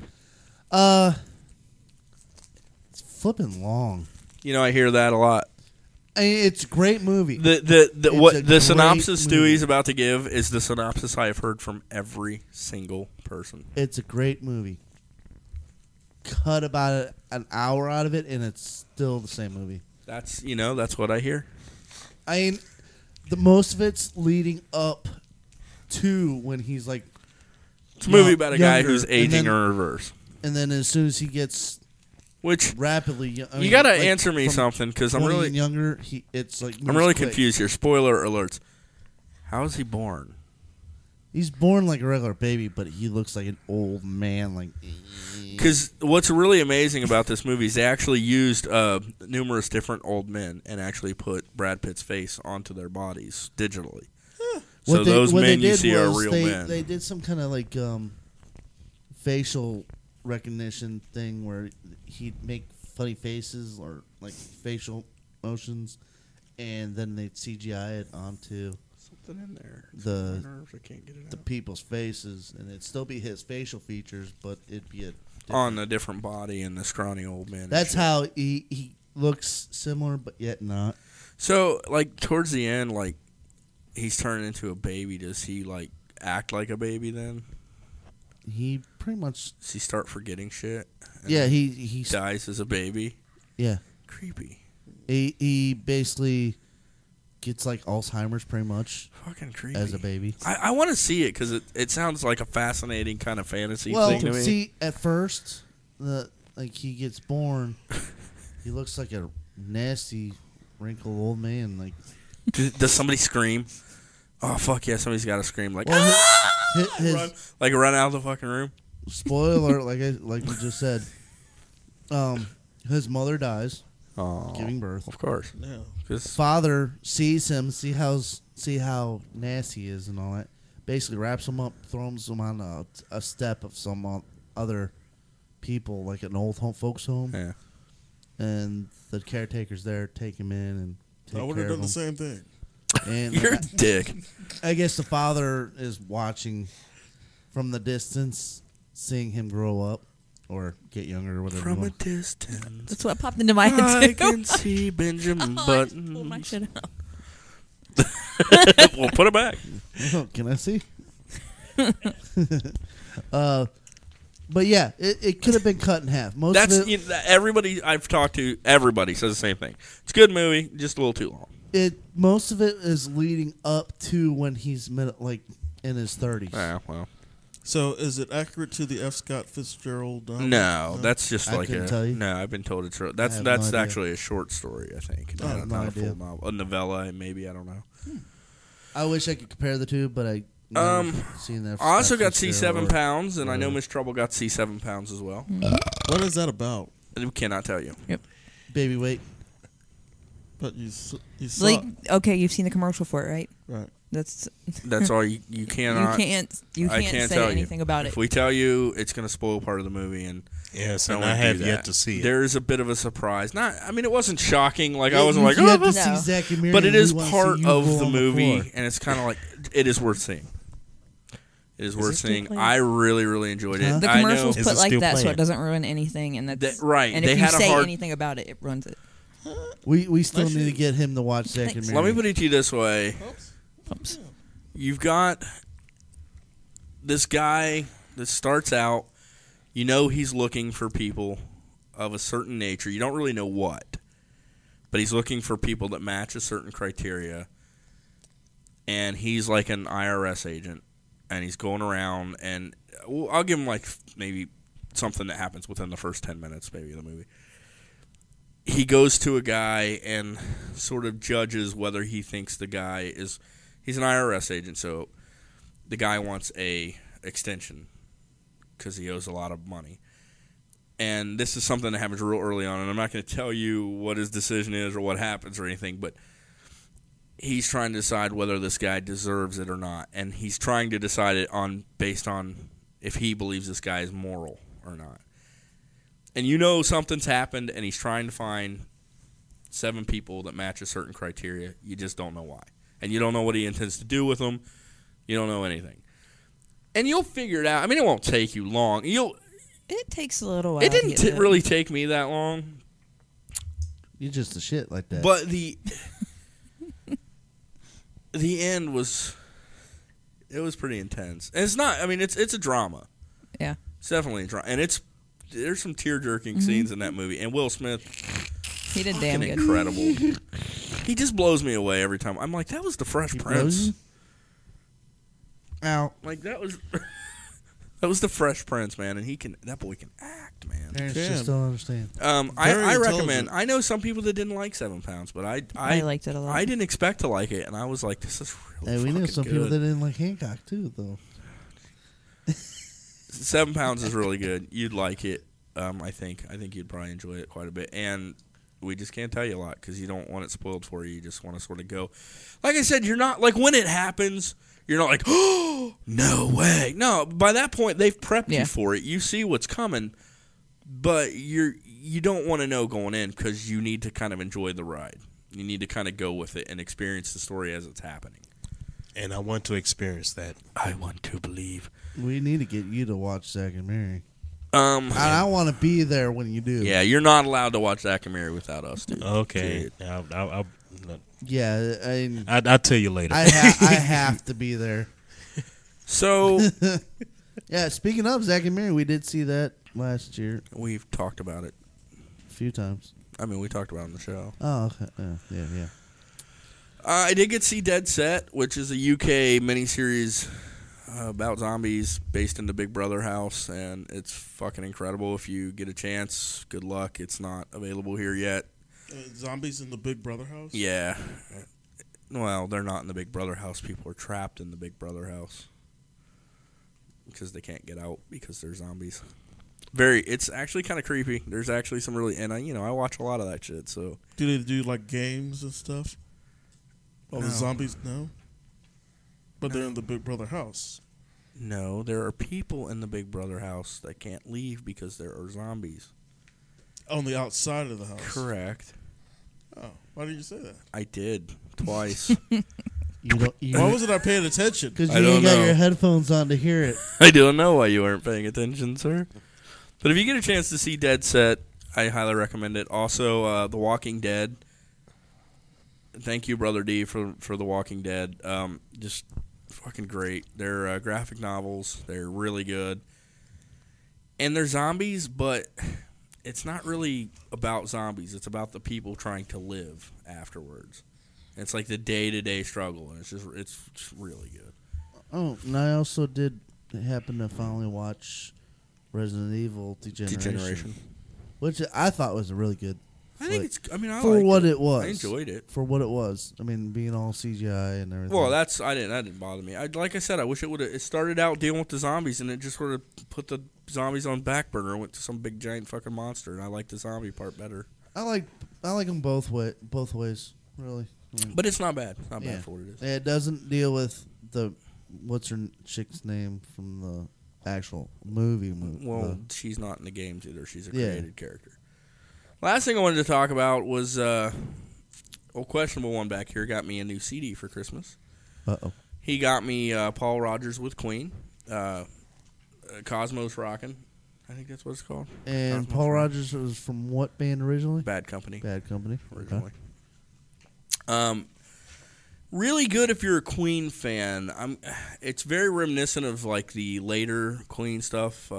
It's flipping long. You know, I hear that a lot. I mean, it's a great movie. The synopsis movie. Stewie's about to give is the synopsis I have heard from every single person. It's a great movie. Cut about an hour out of it, and it's still the same movie. That's what I hear. I mean, the most of it's leading up to when he's like. It's a movie about a guy younger, who's aging then, in reverse. And then as soon as he gets Which rapidly, you got to answer me something because I'm really younger. It's like I'm really quick. confused here. Spoiler alerts. How is he born? He's born like a regular baby, but he looks like an old man. Like, because what's really amazing about this movie is they actually used numerous different old men and actually put Brad Pitt's face onto their bodies digitally. So those men you see are real men. They did some kind of like facial recognition thing where he'd make funny faces or like facial motions, and then they'd CGI it onto something in there. The nerves. I can't get it the out. people's faces, and it'd still be his facial features, but it'd be on a different body and the scrawny old man. That's how he looks similar, but yet not. So, like towards the end, like he's turning into a baby. Does he like act like a baby then? He pretty much. Does he start forgetting shit? Yeah, he dies as a baby. Yeah, creepy. He basically gets like Alzheimer's pretty much. Fucking creepy as a baby. I want to see it because it sounds like a fascinating kind of fantasy thing to me. See, at first, like he gets born, he looks like a nasty, wrinkled old man. Like, does somebody scream? Oh fuck yeah! Somebody's got to scream like run out of the fucking room. Spoiler alert, like we just said. His mother dies, giving birth. Of course, yeah. Father sees him, see how nasty he is and all that. Basically, wraps him up, throws him on a step of some other people, like an old folks home. Yeah, and the caretakers there take him in and take I would care have of done him. the same thing. And you're a dick. I guess the father is watching from the distance, seeing him grow up or get younger or whatever. From a distance. That's what popped into my head I too. can see Benjamin Button. Pull my shit out. We'll put it back. Can I see? But yeah, it could have been cut in half. Everybody I've talked to, everybody says the same thing. It's a good movie, just a little too long. Most of it is leading up to when he's in his 30s. Yeah, well. So is it accurate to the F. Scott Fitzgerald? No, that's just I like couldn't tell you. No, I've been told it's I that's have no idea. actually a short story. I think I have no not a idea. full novel, a novella, maybe I don't know. I wish I could compare the two, but I never seen that. I also got C7 Pounds, and I know Miss Trouble got C7 Pounds as well. What is that about? We cannot tell you. Yep. Baby weight. But you saw Like, okay, you've seen the commercial for it, right? right. That's all you cannot. You I can't say tell anything you. about it. If we tell you, it's going to spoil part of the movie, and Yes, I and don't I wanna do have that. yet to see it. There's a bit of a surprise. It wasn't shocking. Like I wasn't You like, had to oh, see No. Zack and Miri, but it and we is wanna see part you of roll the on movie, floor. and it's kind of like it is worth seeing. It is worth it still seeing. playing? I really, really enjoyed it. Huh? The I know. commercials Is put it like still that, so playing? it doesn't ruin anything, and that's Right. And They if you had a say hard- anything about it, it ruins it. We still need to get him to watch Zack and Thanks. Miri. Let me put it to you this way: Oops. you've got this guy that starts out. You know he's looking for people of a certain nature. You don't really know what, but he's looking for people that match a certain criteria. And he's like an IRS agent, and he's going around, and I'll give him like maybe something that happens within the first 10 minutes, maybe, of the movie. He goes to a guy and sort of judges whether he thinks the guy is. He's an IRS agent, so the guy wants a extension because he owes a lot of money. And this is something that happens real early on, and I'm not going to tell you what his decision is or what happens or anything, but he's trying to decide whether this guy deserves it or not, and he's trying to decide it based on if he believes this guy is moral or not. And you know something's happened, and he's trying to find 7 people that match a certain criteria. You just don't know why. And you don't know what he intends to do with them. You don't know anything. And you'll figure it out. I mean, it won't take you long. It takes a little while. It to didn't get to it. really take me that long. You're just a shit like that. But the end was pretty intense. And it's not. I mean, it's a drama. Yeah. It's definitely a drama, and there's some tear-jerking scenes in that movie. And Will Smith, He did damn fucking good. incredible. He just blows me away every time. I'm like, that was the Fresh He blows Prince. you? Ow. Like that was that was the Fresh Prince, man. And that boy can act, man. Parents Damn. just don't understand. I Very recommend. intelligent. I know some people that didn't like 7 Pounds, but I liked it a lot. I didn't expect to like it, and I was like, this is really Hey, we knew fucking some good. people that didn't like Hancock too, though. 7 Pounds is really good. You'd like it. I think you'd probably enjoy it quite a bit. And we just can't tell you a lot because you don't want it spoiled for you. You just want to sort of go. Like I said, you're not like when it happens. You're not like, oh, no way. No, by that point they've prepped Yeah. you for it. You see what's coming, but you don't want to know going in because you need to kind of enjoy the ride. You need to kind of go with it and experience the story as it's happening. And I want to experience that. I want to believe. We need to get you to watch Zack and Miri. Um, I want to be there when you do. yeah, you're not allowed to watch Zack and Miri without us, dude. Okay. Period. Yeah, I'll tell you later. I have to be there. So Yeah, speaking of Zack and Miri, we did see that last year we've talked about it. a few times. I mean, we talked about it on the show. Oh, okay. Yeah. I did get to see Dead Set, which is a UK miniseries about zombies based in the Big Brother house, and it's fucking incredible. If you get a chance, good luck. It's not available here yet. Zombies in the Big Brother house? Yeah. Well, they're not in the Big Brother house. People are trapped in the Big Brother house because they can't get out because they're zombies. It's actually kind of creepy. There's actually some really, and I watch a lot of that shit, so. Do they do like games and stuff? Oh, No. the zombies? No. But they're in the Big Brother house. No, there are people in the Big Brother house that can't leave because there are zombies. On the outside of the house. Correct. Oh, why did you say that? I did twice. You don't. Why wasn't I paying attention? Because I you don't ain't got know. your headphones on to hear it. I don't know why you weren't paying attention, sir. But if you get a chance to see Dead Set, I highly recommend it. Also, The Walking Dead. Thank you, Brother D, for The Walking Dead. Just fucking great. They're graphic novels. They're really good. And they're zombies, but it's not really about zombies. It's about the people trying to live afterwards. It's like the day-to-day struggle, and it's just really good. Oh, and I also did happen to finally watch Resident Evil Degeneration. Which I thought was a really good. I think it's. I mean, I for liked what it. it was. I enjoyed it. For what it was. I mean, being all CGI and everything. Well, that didn't bother me. Like I said, I wish it would have. It started out dealing with the zombies, and it just sort of put the zombies on back burner and went to some big giant fucking monster. And I like the zombie part better. I like them both ways. Really. But it's not bad. It's not Yeah. bad for what it is. It doesn't deal with the what's her chick's name from the actual movie. Well, she's not in the games either. She's a Yeah. created character. Last thing I wanted to talk about was questionable one back here got me a new CD for Christmas. Uh-oh. He got me Paul Rodgers with Queen, Cosmos Rockin'. I think that's what it's called. And Cosmos Paul Rockin'. Rodgers was from what band originally? Bad Company. Bad Company. Originally. Really good if you're a Queen fan. It's very reminiscent of like the later Queen stuff,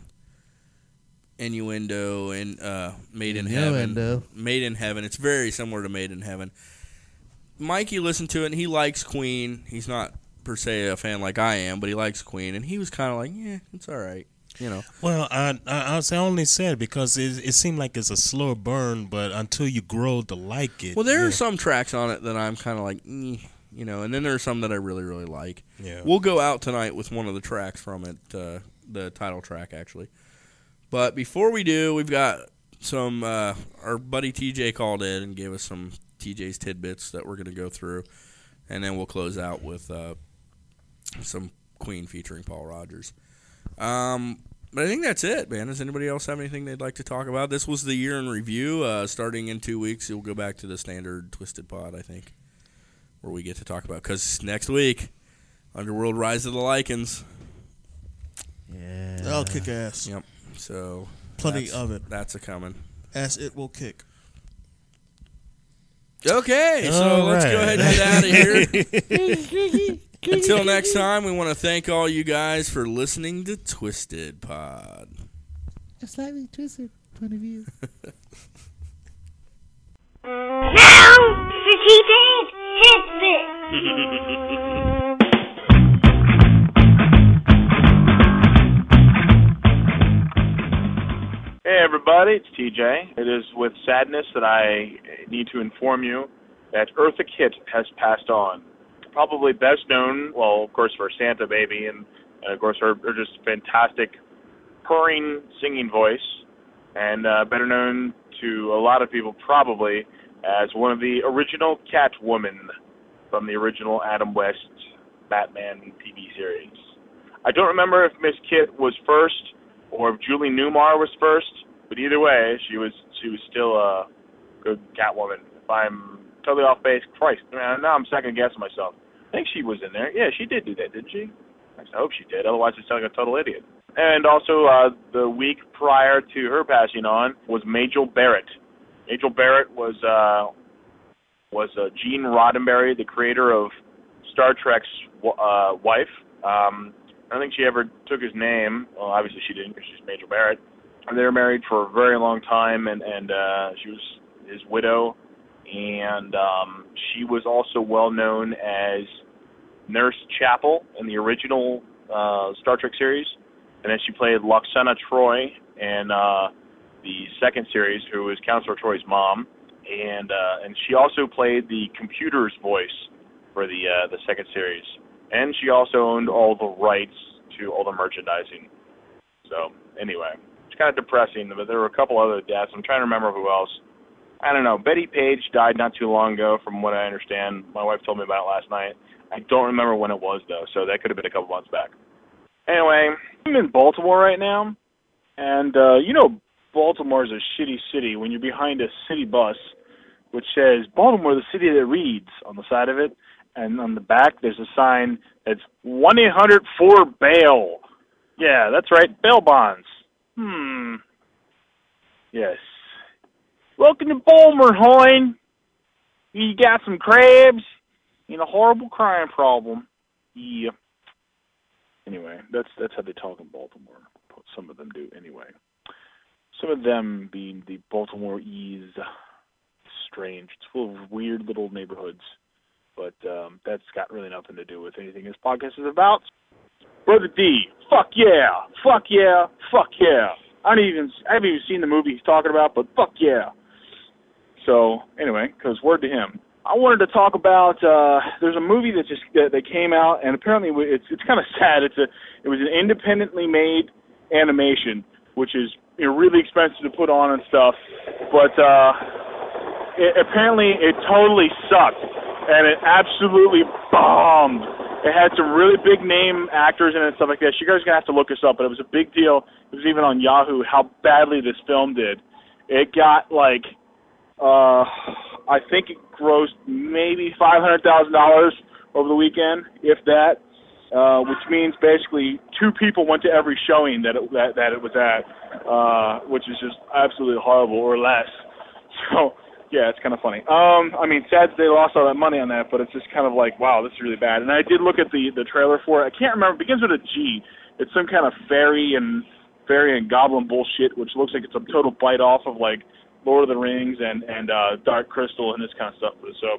Innuendo and Made in Heaven. Made in Heaven. It's very similar to Made in Heaven. Mikey listened to it and he likes Queen. He's not per se a fan like I am, but he likes Queen, and he was kind of like, yeah, it's all right. You know. Well, I only said because it seemed like it's a slower burn, but until you grow to like it. Well, there are some tracks on it that I'm kind of like, you know, and then there are some that I really, really like. Yeah. We'll go out tonight with one of the tracks from it, the title track, actually. But before we do, we've got some, our buddy TJ called in and gave us some TJ's tidbits that we're going to go through, and then we'll close out with some Queen featuring Paul Rodgers. But I think that's it, man. Does anybody else have anything they'd like to talk about? This was the year in review. Starting in 2 weeks, you'll go back to the standard Twisted Pod, I think, where we get to talk about. Because next week, Underworld Rise of the Lycans. Yeah. That'll kick ass. Yep. So Plenty of it. That's a coming. As it will kick. Okay, so All let's go right. ahead and get out of here. Until next time, we want to thank all you guys for listening to Twisted Pod. A slightly twisted point of view. Now for TJ's tidbit. Hey everybody, it's TJ. It is with sadness that I need to inform you that Eartha Kitt has passed on. Probably best known, well, of course, for Santa Baby, and of course her just fantastic purring singing voice, and better known to a lot of people probably as one of the original Catwoman from the original Adam West Batman TV series. I don't remember if Miss Kitt was first or if Julie Newmar was first, but either way, she was still a good Catwoman. If I'm totally off base, Christ, man, now I'm second guessing myself. I think she was in there. Yeah, she did do that, didn't she? I hope she did. Otherwise, I sound like a total idiot. And also, the week prior to her passing on was Majel Barrett. Majel Barrett was Gene Roddenberry, the creator of Star Trek's wife. I don't think she ever took his name. Well, obviously she didn't because she's Majel Barrett. And they were married for a very long time, and she was his widow. And she was also well known as Nurse Chapel in the original Star Trek series. And then she played Loxana Troy in the second series, who was Counselor Troy's mom. And she also played the computer's voice for the second series. And she also owned all the rights to all the merchandising. So, anyway, it's kind of depressing, but there were a couple other deaths. I'm trying to remember who else. I don't know. Betty Page died not too long ago, from what I understand. My wife told me about it last night. I don't remember when it was, though, so that could have been a couple months back. Anyway, I'm in Baltimore right now, and Baltimore is a shitty city when you're behind a city bus which says, Baltimore, the city that reads, on the side of it. And on the back, there's a sign that's 1-800-4-BAIL. Yeah, that's right, bail bonds. Yes. Welcome to Baltimore, Hoyne. You got some crabs and a horrible crime problem. Yeah. Anyway, that's how they talk in Baltimore. Some of them do, anyway. Some of them being the Baltimoreese. Strange. It's full of weird little neighborhoods. But that's got really nothing to do with anything this podcast is about. Brother D, fuck yeah, fuck yeah, fuck yeah. I haven't even seen the movie he's talking about, but fuck yeah. So anyway, because word to him. I wanted to talk about there's a movie that came out, and apparently it's kind of sad. It was an independently made animation, which is really expensive to put on and stuff. But apparently it totally sucked, and it absolutely bombed. It had some really big name actors in it and stuff like that. You guys are going to have to look this up, but it was a big deal. It was even on Yahoo how badly this film did. It got like, I think it grossed maybe $500,000 over the weekend, if that, which means basically 2 people went to every showing that it was at, which is just absolutely horrible, or less. So, yeah, it's kind of funny. I mean, sad that they lost all that money on that, but it's just kind of like, wow, this is really bad. And I did look at the trailer for it. I can't remember. It begins with a G. It's some kind of fairy and goblin bullshit, which looks like it's a total bite off of like Lord of the Rings and Dark Crystal and this kind of stuff. So,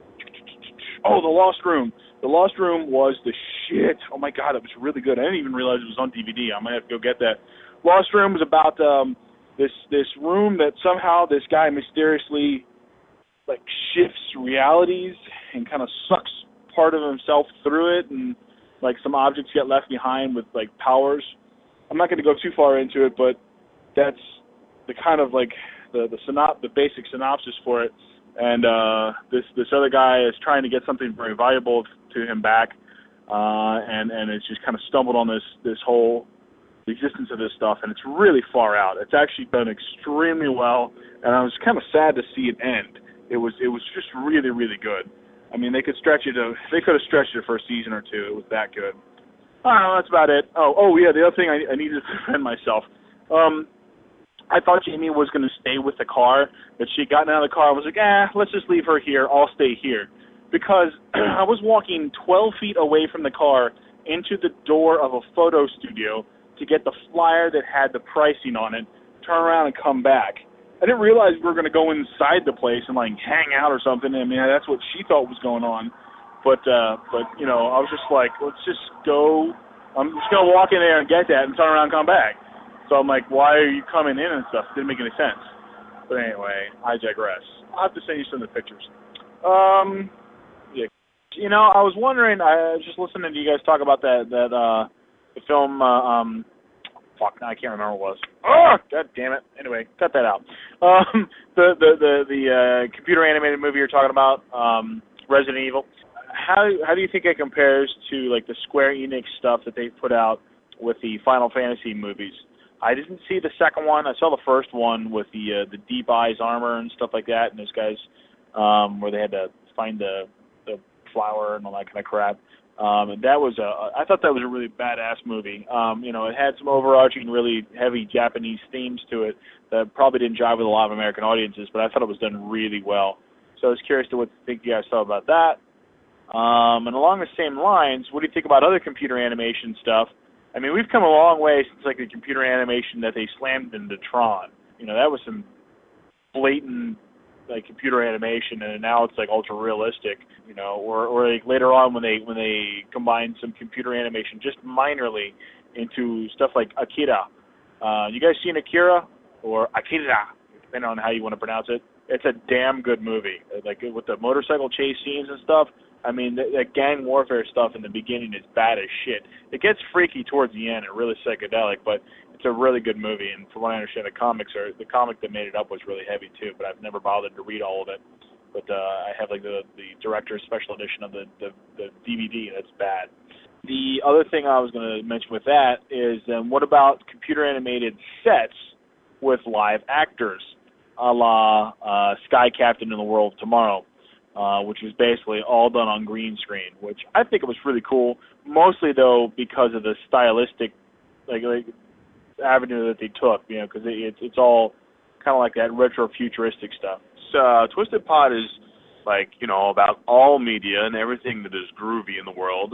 The Lost Room. The Lost Room was the shit. Oh my God, it was really good. I didn't even realize it was on DVD. I might have to go get that. Lost Room was about this room that somehow this guy mysteriously like shifts realities and kind of sucks part of himself through it, and like some objects get left behind with like powers. I'm not going to go too far into it, but that's the kind of like the basic synopsis for it. And this other guy is trying to get something very valuable to him back, and it's just kind of stumbled on this whole the existence of this stuff, and it's really far out. It's actually done extremely well, and I was kind of sad to see it end. It was just really, really good. I mean, they could have stretched it for a season or 2. It was that good. I don't know, that's about it. Oh yeah, the other thing I needed to defend myself. I thought Jamie was going to stay with the car, but she got out of the car and was like, let's just leave her here. I'll stay here. Because I was walking 12 feet away from the car into the door of a photo studio to get the flyer that had the pricing on it, turn around and come back. I didn't realize we were going to go inside the place and like hang out or something. I mean, that's what she thought was going on. But you know, I was just like, let's just go. I'm just going to walk in there and get that and turn around and come back. So I'm like, why are you coming in and stuff? It didn't make any sense. But anyway, I digress. I'll have to send you some of the pictures. Yeah. You know, I was wondering, I was just listening to you guys talk about the film, fuck, I can't remember what it was. Oh, God damn it. Anyway, cut that out. The computer animated movie you're talking about, Resident Evil. How do you think it compares to like the Square Enix stuff that they put out with the Final Fantasy movies? I didn't see the second one. I saw the first one with the Deep Eyes armor and stuff like that, and those guys where they had to find the flower and all that kind of crap. And that was I thought that was a really badass movie. You know, it had some overarching, really heavy Japanese themes to it that probably didn't jive with a lot of American audiences, but I thought it was done really well. So I was curious to what you think you guys thought about that. And along the same lines, what do you think about other computer animation stuff? I mean, we've come a long way since like the computer animation that they slammed into Tron. You know, that was some blatant like computer animation, and now it's like ultra realistic. You know, or like later on when they combined some computer animation just minorly into stuff like Akira. You guys seen Akira or Akira, depending on how you want to pronounce it? It's a damn good movie. Like with the motorcycle chase scenes and stuff. I mean, the gang warfare stuff in the beginning is bad as shit. It gets freaky towards the end and really psychedelic, but it's a really good movie. And from what I understand, the comic that made it up was really heavy too. But I've never bothered to read all of it. But I have like the director's special edition of the DVD. That's bad. The other thing I was going to mention with that is, what about computer animated sets with live actors, a la Sky Captain in the World of Tomorrow? Which was basically all done on green screen, which I think it was really cool. Mostly though because of the stylistic, like avenue that they took, you know, because it's all kind of like that retro futuristic stuff. So Twisted Pod is like, you know, about all media and everything that is groovy in the world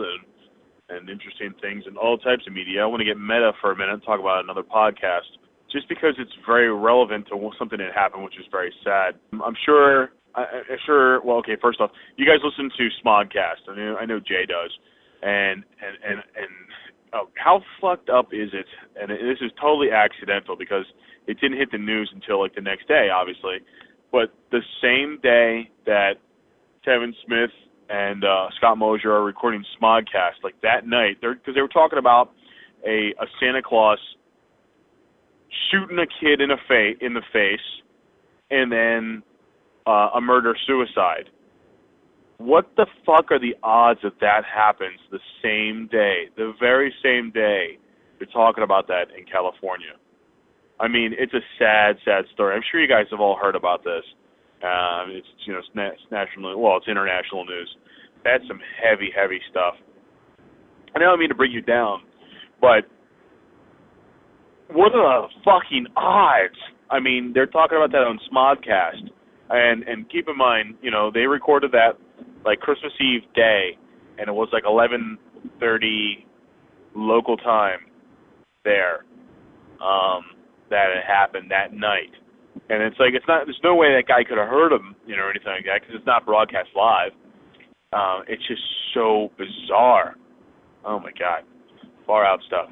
and interesting things and all types of media. I want to get meta for a minute and talk about another podcast, just because it's very relevant to something that happened, which is very sad. I'm sure. Well, okay. First off, you guys listen to Smodcast. I know Jay does, and how fucked up is it? And this is totally accidental because it didn't hit the news until like the next day, obviously. But the same day that Kevin Smith and Scott Mosier are recording Smodcast, like that night, because they were talking about a Santa Claus shooting a kid in the face, and then a murder-suicide. What the fuck are the odds that happens the same day, the very same day you're talking about that in California? I mean, it's a sad, sad story. I'm sure you guys have all heard about this. It's it's national. Well, it's international news. That's some heavy, heavy stuff. I don't mean to bring you down, but what are the fucking odds? I mean, they're talking about that on Smodcast, and keep in mind, they recorded that like Christmas Eve day, and it was like 11:30 local time there. That it happened that night, and it's like there's no way that guy could have heard him, or anything like that, because it's not broadcast live. It's just so bizarre. Oh my God, far out stuff.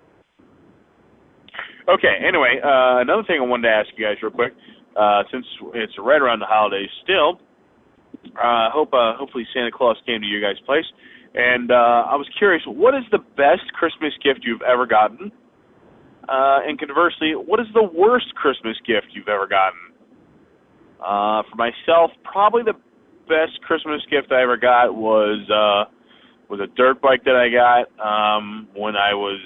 Okay, anyway, another thing I wanted to ask you guys real quick, since it's right around the holidays still. Hopefully Santa Claus came to your guys' place, and I was curious, what is the best Christmas gift you've ever gotten? And conversely, what is the worst Christmas gift you've ever gotten? For myself, probably the best Christmas gift I ever got was a dirt bike that I got when I was,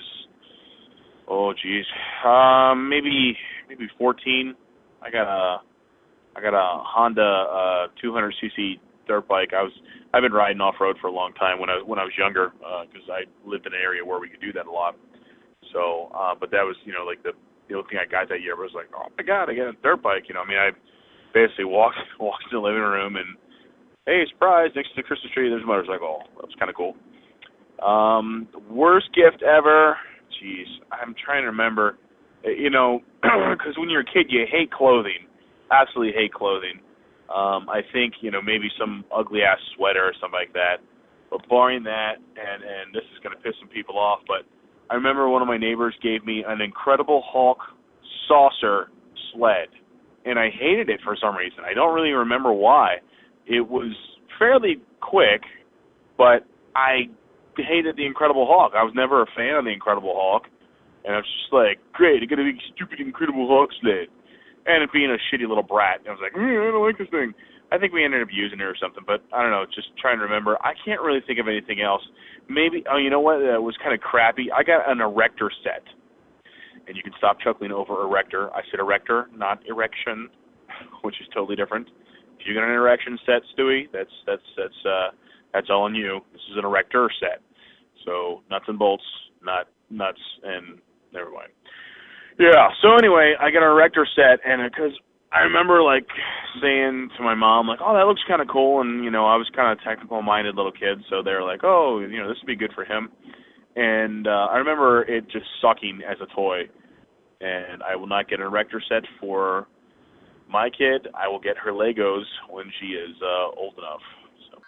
maybe 14. I got a Honda 200cc dirt bike. I've been riding off road for a long time when I was younger, because I lived in an area where we could do that a lot. So, but that was, like the only thing I got that year was like, oh my God, I got a dirt bike. I basically walked in the living room and, hey, surprise, next to the Christmas tree, there's a motorcycle. That was kind of cool. Worst gift ever. Jeez, I'm trying to remember. Because when you're a kid, you hate clothing. Absolutely hate clothing. I think, maybe some ugly ass sweater or something like that. But barring that, and this is going to piss some people off, but I remember one of my neighbors gave me an Incredible Hulk saucer sled, and I hated it for some reason. I don't really remember why. It was fairly quick, but I hated the Incredible Hulk. I was never a fan of the Incredible Hulk, and I was just like, great, I got a big stupid Incredible Hulk sled. And it being a shitty little brat, I was like, I don't like this thing. I think we ended up using it or something, but I don't know, just trying to remember. I can't really think of anything else. Maybe, you know what, that was kind of crappy. I got an erector set, and you can stop chuckling over erector. I said erector, not erection, which is totally different. If you got an erection set, Stewie, that's all on you. This is an erector set. So nuts and bolts, not nuts and never mind. Yeah, so anyway, I got an erector set, and because I remember, like, saying to my mom, like, oh, that looks kind of cool, and, I was kind of technical-minded little kid, so they were like, oh, this would be good for him. And I remember it just sucking as a toy, and I will not get an erector set for my kid. I will get her Legos when she is old enough. So.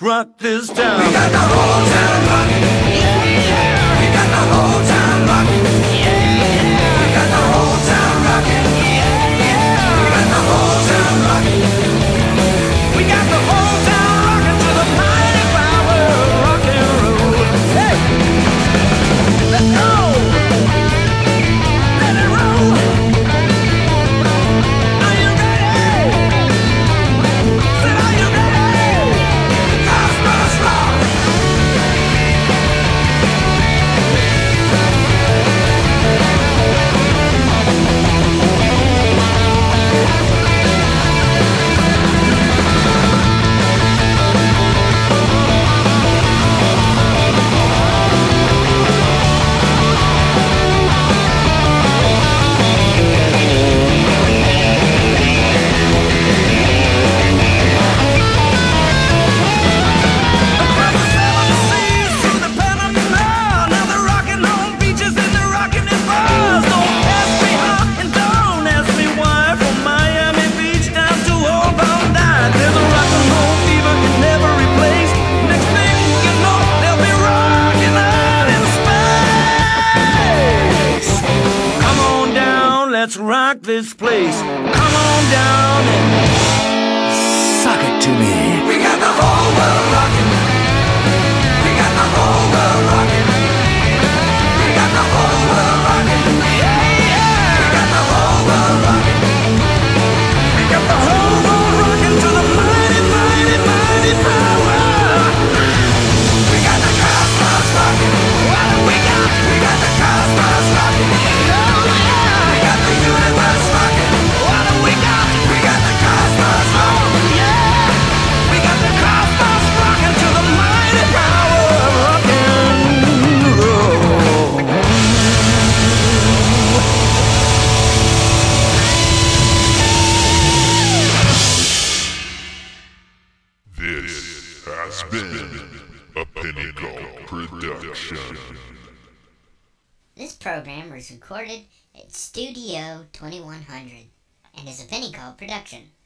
rock this town. We got the whole town rocking. Yeah, yeah. We got the whole town rocking. Yeah, yeah. We got the whole town rocking. Yeah, yeah. We got the whole town rocking. We got the whole town rocking to the mighty power of rock and roll. Hey, let's go. Let it roll. Are you ready? Said, are you ready? Cosmos rock. Let's rock this place. Come on down and suck it to me. We got the whole world rocking. We got the whole world rocking. We got the whole world rocking. Yeah, yeah. We got the whole world rocking. We got the whole world rocking to the mighty, mighty, mighty power. We got the cosmos rocking. What do we got? We got the cosmos rocking. Oh, yeah. We got the universe rocking. What do we got? We got the cosmos rocking. Yeah. We got the cosmos rocking to the mighty power of rock and roll. This has been a Pinnacle production. This program was recorded at Studio 2100 and is a Pinnacle production.